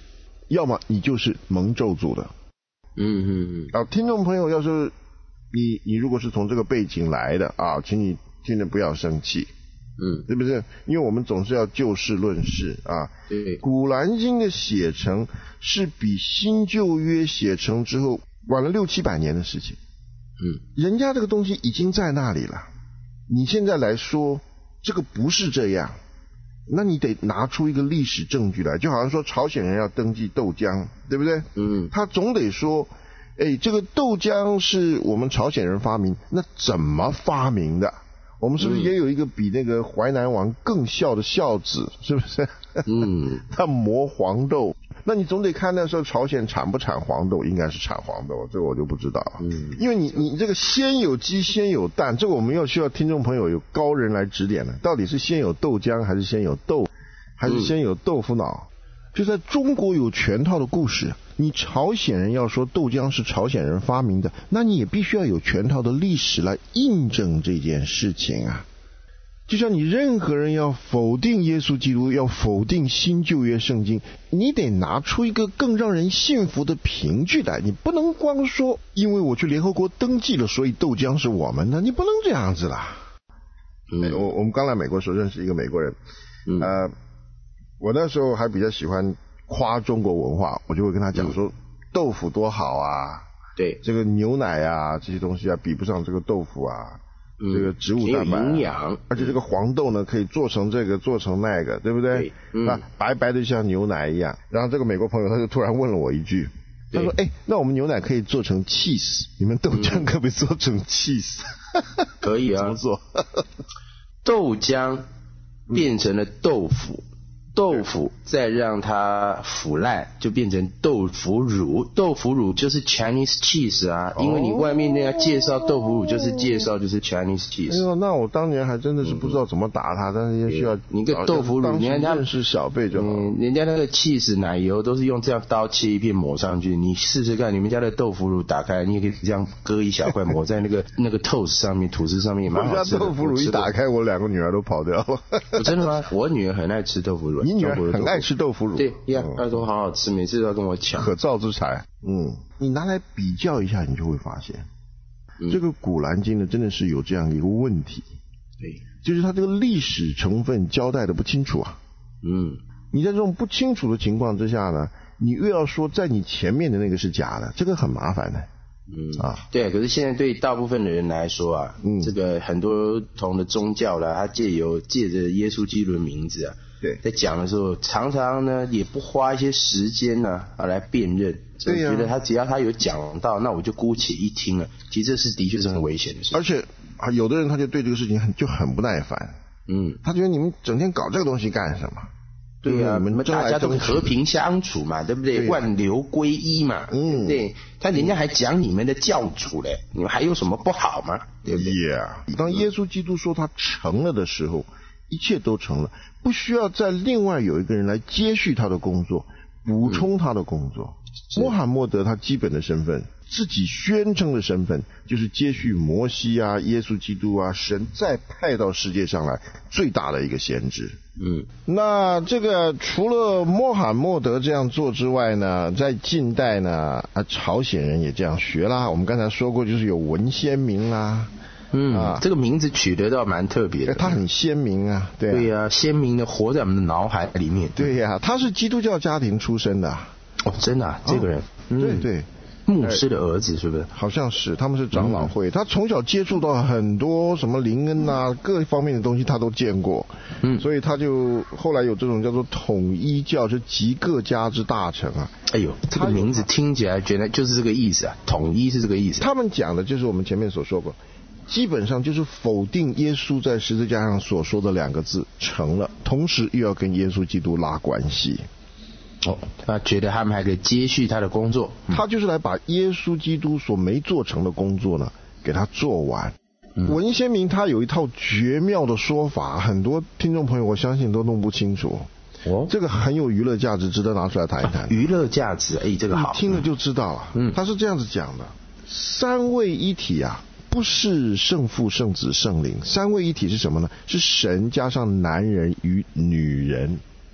要么你就是蒙咒诅的。 嗯嗯嗯。 啊，听众朋友，要是你你如果是从这个背景来的啊，请你听着不要生气。 嗯， 对不对？因为我们总是要就事论事啊。 对， 古兰经的写成是比新旧约写成之后晚了六七百年的事情。 嗯， 人家这个东西已经在那里了，你现在来说这个不是这样，那你得拿出一个历史证据来，就好像说朝鲜人要登记豆浆，对不对？ 嗯， 他总得说，哎，这个豆浆是我们朝鲜人发明，那怎么发明的？我们是不是也有一个比那个淮南王更孝的孝子？是不是？ 嗯， 他磨黄豆，那你总得看那时候朝鲜产不产黄豆，应该是产黄豆，这个我就不知道了。嗯，因为你你这个先有鸡先有蛋，这个我们要需要听众朋友有高人来指点的，到底是先有豆浆还是先有豆，还是先有豆腐脑？嗯，就在中国有全套的故事。你朝鲜人要说豆浆是朝鲜人发明的，那你也必须要有全套的历史来印证这件事情啊。就像你任何人要否定耶稣基督，要否定新旧约圣经，你得拿出一个更让人信服的凭据来，你不能光说因为我去联合国登记了，所以豆浆是我们的，你不能这样子啦。嗯，我我们刚来美国的时候认识一个美国人，嗯、呃，我那时候还比较喜欢夸中国文化，我就会跟他讲说、嗯、豆腐多好啊， 对， 这个牛奶啊这些东西啊比不上这个豆腐啊，嗯、这个植物蛋白、啊、 营养， 而且这个黄豆呢可以做成这个做成那个，对不对？对，嗯，那白白的像牛奶一样。然后这个美国朋友他就突然问了我一句，他说：“哎，那我们牛奶可以做成 cheese， 你们豆浆可不可以做成 cheese？” 嗯、可以啊， 怎么做？ 豆浆变成了豆腐。豆腐再让它腐烂，就变成豆腐乳。豆腐乳就是 Chinese cheese 啊，因为你外面那个介绍豆腐乳就是介绍就是 Chinese cheese。 哎呦，那我当年还真的是不知道怎么打它，嗯、但是也需要你个豆腐乳，你看他认识小辈就好、 嗯。人家那个 cheese 奶油都是用这样刀切一片抹上去，你试试看，你们家的豆腐乳打开，你也可以这样割一小块抹在那个那个 toast 上面，吐司上面也蛮好吃的。 我家豆腐乳一打开，我两个女儿都跑掉了。 真的吗？我女儿很爱吃豆腐乳。 你女儿很爱吃豆腐乳？ 对呀，她说好好吃，每次都要跟我抢。 可造之材。嗯，你拿来比较一下，你就会发现，嗯、这个古兰经呢，真的是有这样一个问题。 对， 就是它这个历史成分交代的不清楚啊。 嗯， 你在这种不清楚的情况之下呢，你又要说在你前面的那个是假的，这个很麻烦的。 嗯啊，对，可是现在对大部分的人来说啊，嗯，这个很多不同的宗教啦，他借由借着耶稣基督的名字啊， 对， 在讲的时候，常常呢也不花一些时间呢啊来辨认，所以觉得他只要他有讲到，那我就姑且一听了。其实这是的确是很危险的事情， 而且啊，有的人他就对这个事情很就很不耐烦， 嗯， 他觉得你们整天搞这个东西干什么？ 对呀、啊，你们大家都和平相处嘛，对不对？对万流归一嘛，嗯，对。但人家还讲你们的教主嘞，你们还有什么不好吗？对不对？ Yeah. 当耶稣基督说他成了的时候，一切都成了，不需要再另外有一个人来接续他的工作，补充他的工作。穆罕默德他基本的身份，自己宣称的身份，就是接续摩西啊、耶稣基督啊，神再派到世界上来最大的一个先知。 嗯， 那这个除了穆罕默德这样做之外呢，在近代呢，啊，朝鲜人也这样学啦。我们刚才说过，就是有文先明啦。 嗯，啊，这个名字取得倒蛮特别的， 他很鲜明啊，对啊， 对啊，鲜明的活在我们的脑海里面。 对呀、啊，他是基督教家庭出身的、啊。 哦，真的、啊，这个人，哦嗯、对对。 牧师的儿子是不是？ 好像是，他们是长老会。嗯、他从小接触到很多什么灵恩啊，嗯、各方面的东西他都见过。嗯，所以他就后来有这种叫做统一教，就集各家之大成啊。 哎呦，这个名字听起来觉得就是这个意思啊，统一是这个意思、啊。 他们讲的就是我们前面所说过，基本上就是否定耶稣在十字架上所说的两个字成了，同时又要跟耶稣基督拉关系。 哦，他觉得他们还可以接续他的工作、 嗯、他就是来把耶稣基督所没做成的工作呢给他做完、嗯、文先明他有一套绝妙的说法，很多听众朋友我相信都弄不清楚哦，这个很有娱乐价值，值得拿出来谈一谈、啊、 娱乐价值，哎，这个好， 你听了就知道了。嗯，他是这样子讲的，三位一体啊，不是圣父圣子圣灵，三位一体是什么呢？是神加上男人与女人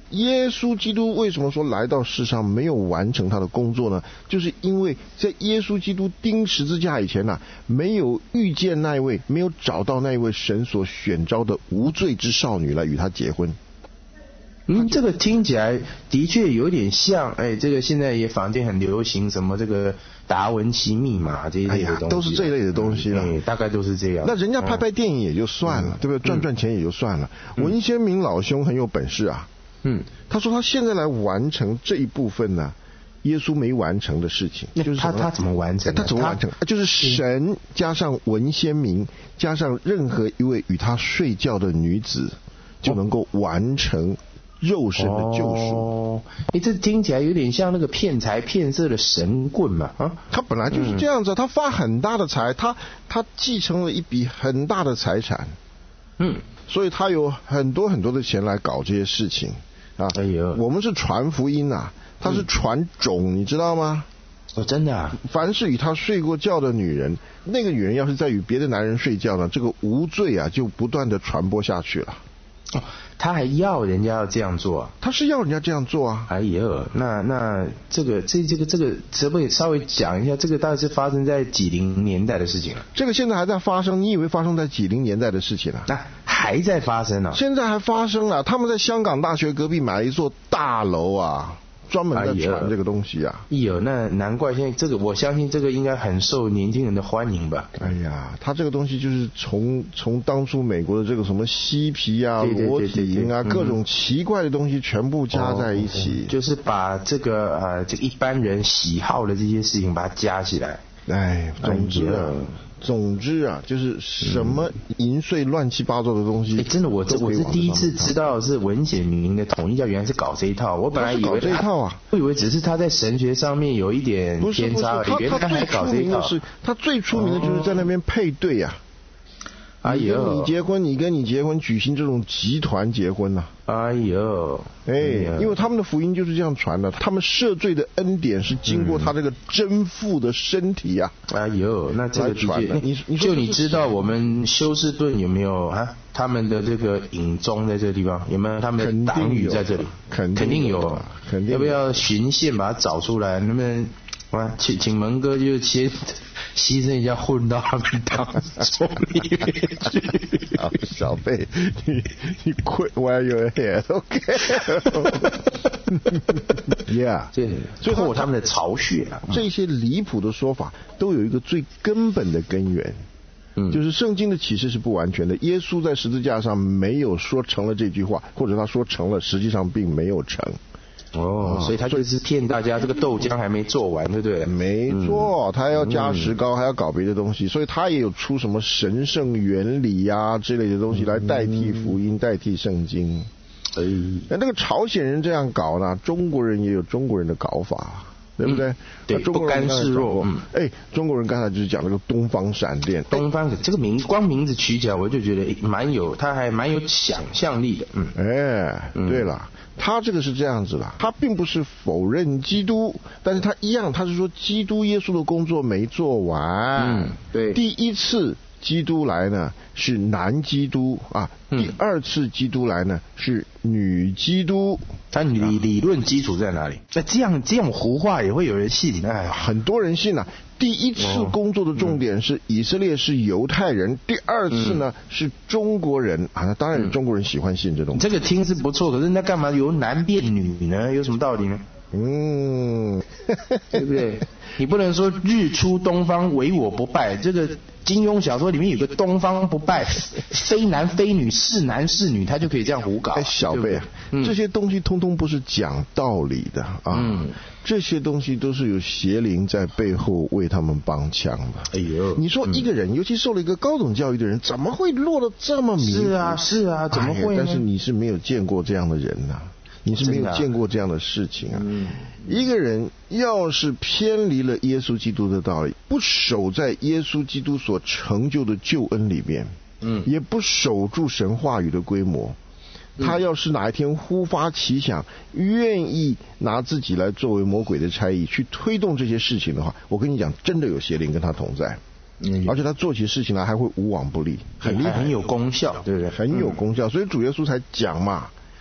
耶稣基督为什么说来到世上没有完成他的工作呢？就是因为在耶稣基督钉十字架以前呢、啊，没有遇见那一位，没有找到那一位神所选召的无罪之少女来与他结婚。 嗯，这个听起来的确有点像，哎，这个现在也坊间很流行什么这个达文奇密码这一类的东西、啊哎， 都是这一类的东西了、 嗯，大概都是这样。 那人家拍拍电影也就算了，嗯、对不对？赚赚钱也就算了。嗯、文先明老兄很有本事啊，嗯，他说他现在来完成这一部分呢，耶稣没完成的事情，就是他他怎么完成？ 他怎么完成？就是神加上文先明，加上任何一位与他睡觉的女子，就能够完成肉身的救赎。 哦，你这听起来有点像那个骗财骗色的神棍嘛？啊， 他本来就是这样子，嗯、他发很大的财，他他继承了一笔很大的财产，嗯，所以他有很多很多的钱来搞这些事情啊。哎呦，我们是传福音啊，他是传种，嗯、你知道吗？ 哦，真的啊！ 凡是与他睡过觉的女人，那个女人要是再与别的男人睡觉呢，这个无罪啊就不断的传播下去了。 哦，他还要人家要这样做、啊， 他是要人家这样做啊。 哎呦，那那这个这这个这个，可不可以稍微讲一下，这个大概是发生在几零年代的事情了？ 这个现在还在发生，你以为发生在几零年代的事情啊？ 那还在发生啊？ 现在还发生了，他们在香港大学隔壁买了一座大楼啊。专门在传这个东西啊！ 哎呦，那难怪现在这个，我相信这个应该很受年轻人的欢迎吧？ 哎呀，他这个东西就是从从当初美国的这个什么嬉皮啊、裸体营啊，各种奇怪的东西全部加在一起， 哦、就是把这个呃这个一般人喜好的这些事情把它加起来。 哎，总之啊。总之啊，就是什么淫秽乱七八糟的东西。 哎，真的，我这我是第一次知道是文显明的统一教原来是搞这一套。我本来以为这一套啊， 我以为只是他在神学上面有一点偏差而已。原来他还搞这一套。 是他最出名的就是在那边配对啊。哎呦，你结婚，你跟你结婚，举行这种集团结婚呐、 啊！哎呦， 哎，因为他们的福音就是这样传的，他们赦罪的恩典是经过他这个真父的身体呀、 啊。哎呦，那这个传的，你你就你知道我们休斯顿有没有啊？他们的这个影踪在这个地方有没有？他们的党羽在这里， 肯肯定有， 肯定有。 要不要循线把它找出来？能不能啊？请请蒙哥就先牺牲一下，混到他们当中里面去。 啊，小贝，你你 quit while you're here，OK？ Yeah， 这最后他们的巢穴啊， 这些离谱的说法都有一个最根本的根源。嗯，就是圣经的启示是不完全的。耶稣在十字架上没有说成了这句话，或者他说成了，实际上并没有成。 哦，所以他就是骗大家，这个豆浆还没做完，对不对？ 没错，嗯、他要加石膏，嗯、还要搞别的东西，所以他也有出什么神圣原理呀、啊、之类的东西来代替福音，嗯、代替圣经。哎，那那个朝鲜人这样搞呢，中国人也有中国人的搞法。对不对？嗯、 对， 中国人不甘示弱。嗯， 哎，中国人刚才就是讲那个东方闪电。 东方这个名，光名字取起来我就觉得蛮有，他还蛮有想象力的。嗯， 哎，对了，他这个是这样子的，他并不是否认基督，但是他一样，他是说基督耶稣的工作没做完。 嗯，对， 第一次基督来呢是男基督啊，嗯、第二次基督来呢是女基督。 他理理论基础在哪里？那这样这样胡话也会有人信？ 哎，很多人信啊。第一次工作的重点是以色列是犹太人，嗯、第二次呢、嗯、是中国人啊。那当然中国人喜欢信这种。 这个听是不错，可是那干嘛由男变女呢？有什么道理呢？ 嗯， 对不对？你不能说日出东方唯我不败，这个金庸小说里面有个东方不败，非男非女是男是女，他就可以这样胡搞。 哎，小贝啊， 嗯、 这些东西通通不是讲道理的啊，嗯、这些东西都是有邪灵在背后为他们帮腔的。 哎呦， 你说一个人，嗯、尤其受了一个高等教育的人，怎么会落得这么迷？ 是啊，是啊，怎么会呢？ 哎、但是你是没有见过这样的人呐、啊。你是没有见过这样的事情啊！嗯、一个人要是偏离了耶稣基督的道理，不守在耶稣基督所成就的救恩里面，嗯，也不守住神话语的规模，嗯、他要是哪一天忽发奇想，愿意拿自己来作为魔鬼的差役去推动这些事情的话，我跟你讲，真的有邪灵跟他同在。嗯，而且他做起事情来还会无往不利，很厉害， 很有功效，对不对？ 很有功效，所以主耶稣才讲嘛。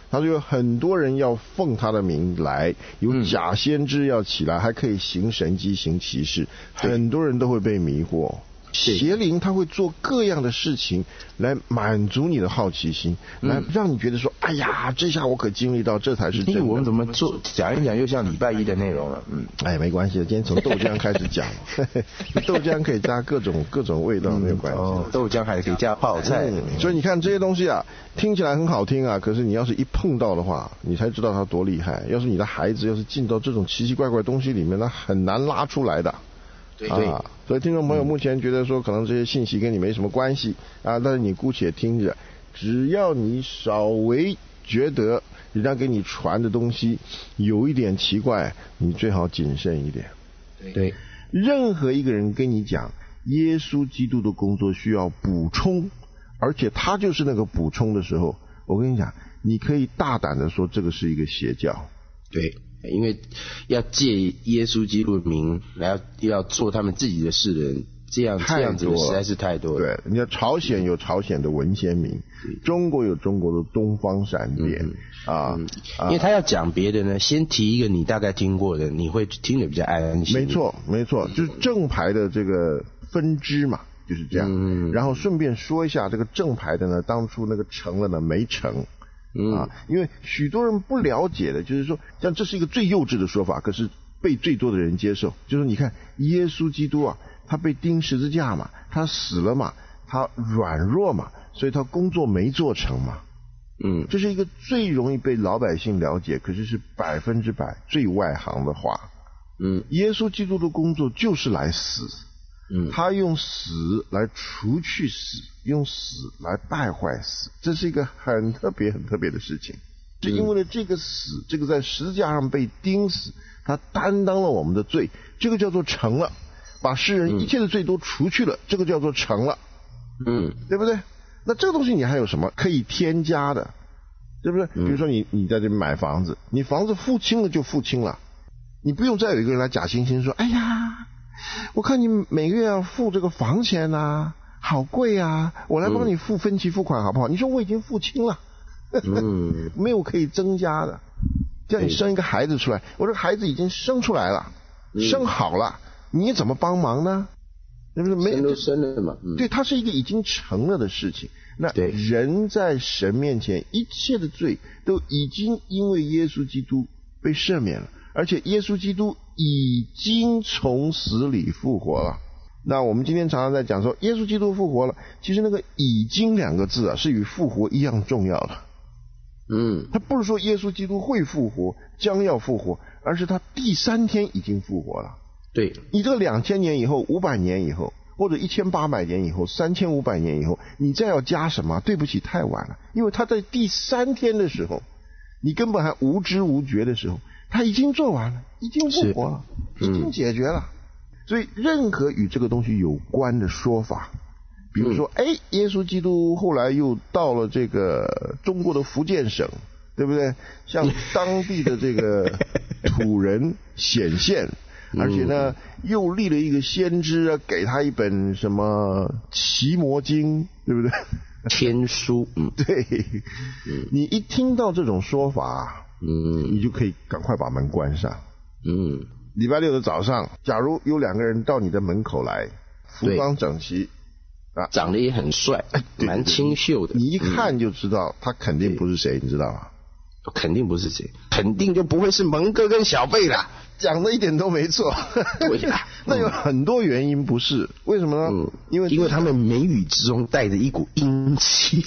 他说有很多人要奉他的名来，有假先知要起来，还可以行神迹行奇事，很多人都会被迷惑。邪灵他会做各样的事情来满足你的好奇心，嗯、来让你觉得说，哎呀，这下我可经历到，这才是真的。 我们怎么做讲一讲，又像礼拜一的内容了。嗯， 哎，没关系的，今天从豆浆开始讲，豆浆可以加各种各种味道，没有关系、哦。 豆浆还可以加泡菜、 嗯，所以你看这些东西啊，听起来很好听啊，可是你要是一碰到的话，你才知道它多厉害。要是你的孩子要是进到这种奇奇怪怪的东西里面，那很难拉出来的。 对对、 啊，所以听众朋友目前觉得说可能这些信息跟你没什么关系啊，但是你姑且听着，只要你稍微觉得人家给你传的东西有一点奇怪，你最好谨慎一点。 对， 任何一个人跟你讲耶稣基督的工作需要补充，而且他就是那个补充的时候，我跟你讲，你可以大胆的说这个是一个邪教。 对。因为要借耶稣基督的名来要做他们自己的事的人，这样这样子的实在是太多了。 对，你看朝鲜有朝鲜的文先明，中国有中国的东方闪电、嗯、啊、 嗯，因为他要讲别的呢，先提一个你大概听过的，你会听得比较安心。 没错，没错，就是正牌的这个分支嘛，就是这样。嗯，然后顺便说一下，这个正牌的呢，当初那个成了呢没成。嗯啊，因为许多人不了解的，就是说，像这是一个最幼稚的说法，可是被最多的人接受。就是你看，耶稣基督啊，他被钉十字架嘛，他死了嘛，他软弱嘛，所以他工作没做成嘛。嗯，这是一个最容易被老百姓了解，可是是百分之百最外行的话。嗯，耶稣基督的工作就是来死。嗯，他用死来除去死，用死来败坏死，这是一个很特别很特别的事情。是因为了这个死，这个在十字架上被钉死，他担当了我们的罪，这个叫做成了，把世人一切的罪都除去了，嗯、这个叫做成了。嗯，对不对？那这个东西你还有什么可以添加的？对不对？比如说你你在这边买房子，你房子付清了就付清了，你不用再有一个人来假惺惺说，哎呀，我看你每个月要付这个房钱啊，好贵啊，我来帮你付分期付款好不好？嗯、你说我已经付清了，嗯，没有可以增加的。叫你生一个孩子出来，我这个孩子已经生出来了，嗯、生好了，你怎么帮忙呢？对不对？没生都生了嘛。嗯、 对，它是一个已经成了的事情。那人在神面前一切的罪都已经因为耶稣基督被赦免了，而且耶稣基督已经从死里复活了。那我们今天常常在讲说耶稣基督复活了，其实那个已经两个字啊是与复活一样重要的。嗯，他不是说耶稣基督会复活，将要复活，而是他第三天已经复活了。 对， 你这个两千年以后、五百年以后，或者一千八百年以后、三千五百年以后，你再要加什么？对不起，太晚了，因为他在第三天的时候，你根本还无知无觉的时候，他已经做完了，已经复活了，嗯、已经解决了。所以，任何与这个东西有关的说法，比如说，哎、嗯，耶稣基督后来又到了这个中国的福建省，对不对？向当地的这个土人显现。而且呢，又立了一个先知啊，给他一本什么奇魔经，对不对？ 天书，嗯， 对，嗯、你一听到这种说法，嗯，你就可以赶快把门关上，嗯。礼拜六的早上，假如有两个人到你的门口来，服装整齐， 啊，长得也很帅，蛮清秀的， 你一看就知道他肯定不是谁，你知道吗？ 肯定不是谁，肯定就不会是蒙哥跟小贝啦。 讲的一点都没错。 对呀， 那有很多原因不是，为什么呢？嗯、 因为因为他们眉宇之中带着一股阴气。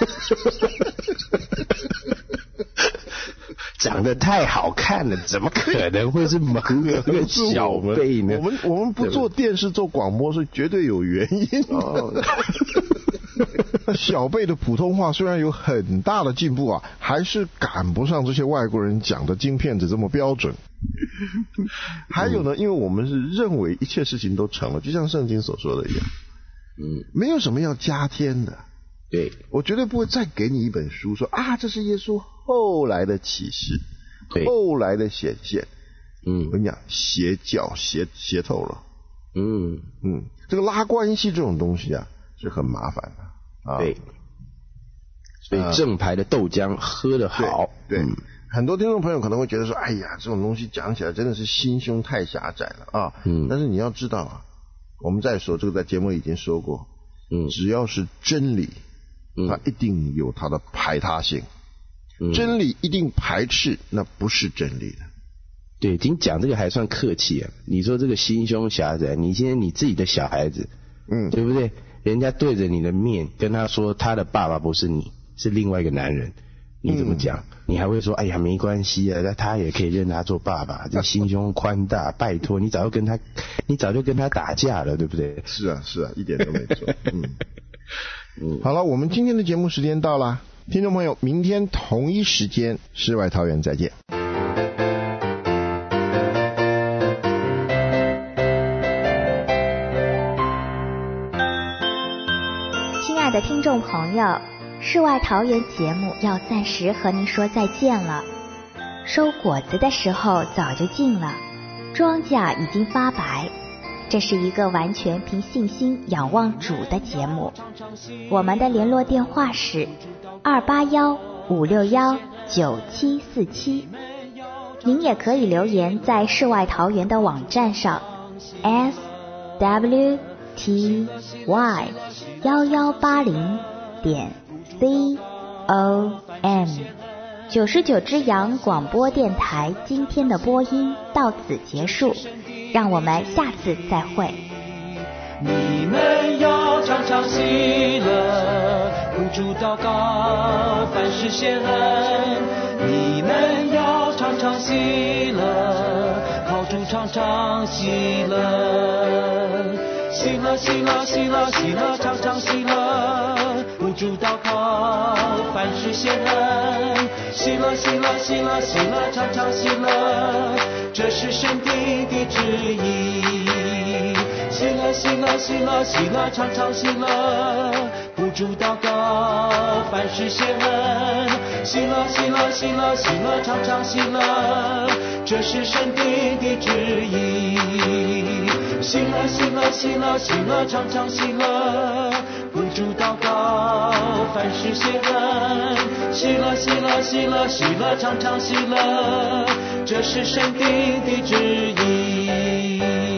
长得太好看了，怎么可能会是蒙哥跟小贝呢？ 我们我们不做电视做广播是绝对有原因的。哦小贝的普通话虽然有很大的进步啊，还是赶不上这些外国人讲的京片子这么标准。还有呢，因为我们是认为一切事情都成了，就像圣经所说的一样，嗯，没有什么要加添的。 对， 我绝对不会再给你一本书说啊，这是耶稣后来的启示，后来的显现。嗯，我跟你讲，邪教邪邪透了。嗯嗯，这个拉关系这种东西啊，是很麻烦的。啊、对， 所以正牌的豆浆喝得好。 对。对嗯很多听众朋友可能会觉得说，哎呀，这种东西讲起来真的是心胸太狭窄了啊。嗯。但是你要知道啊，我们再说这个在节目里已经说过，嗯，只要是真理，嗯，它一定有它的排他性。嗯。真理一定排斥，那不是真理的。 对，听讲这个还算客气啊。你说这个心胸狭窄，你今天你自己的小孩子，嗯，对不对？人家对着你的面跟他说，他的爸爸不是你，是另外一个男人。你怎么讲？嗯、你还会说，哎呀，没关系啊，他也可以认他做爸爸，这心胸宽大。拜托，你早就跟他，你早就跟他打架了，对不对？ 是啊，是啊，一点都没错。嗯嗯，好了，我们今天的节目时间到了，听众朋友，明天同一时间，世外桃源再见。 亲爱的听众朋友。世外桃源节目要暂时和您说再见了，收果子的时候早就近了，庄稼已经发白，这是一个完全凭信心仰望主的节目。我们的联络电话是二八幺五六幺九七四七，您也可以留言在世外桃源的网站上 s w t y 一一八零点C O M 九十九只羊广播电台今天的播音到此结束，让我们下次再会。 你们要常常喜乐，不住祷告，凡事谢恩。你们要常常喜乐，靠主常常喜乐。喜乐喜乐喜乐喜乐常常喜乐，不住祷告，凡事谢恩。喜乐喜乐喜乐喜乐常常喜乐，这是神定的旨意。喜乐喜乐喜乐喜乐常常喜乐，不住祷告，凡事谢恩。喜乐喜乐喜乐喜乐常常喜乐，这是神定的旨意。喜乐喜乐喜乐喜乐常常喜乐，不住祷告，凡事谢恩。喜乐喜乐喜乐喜乐常常喜乐，这是神定的旨意。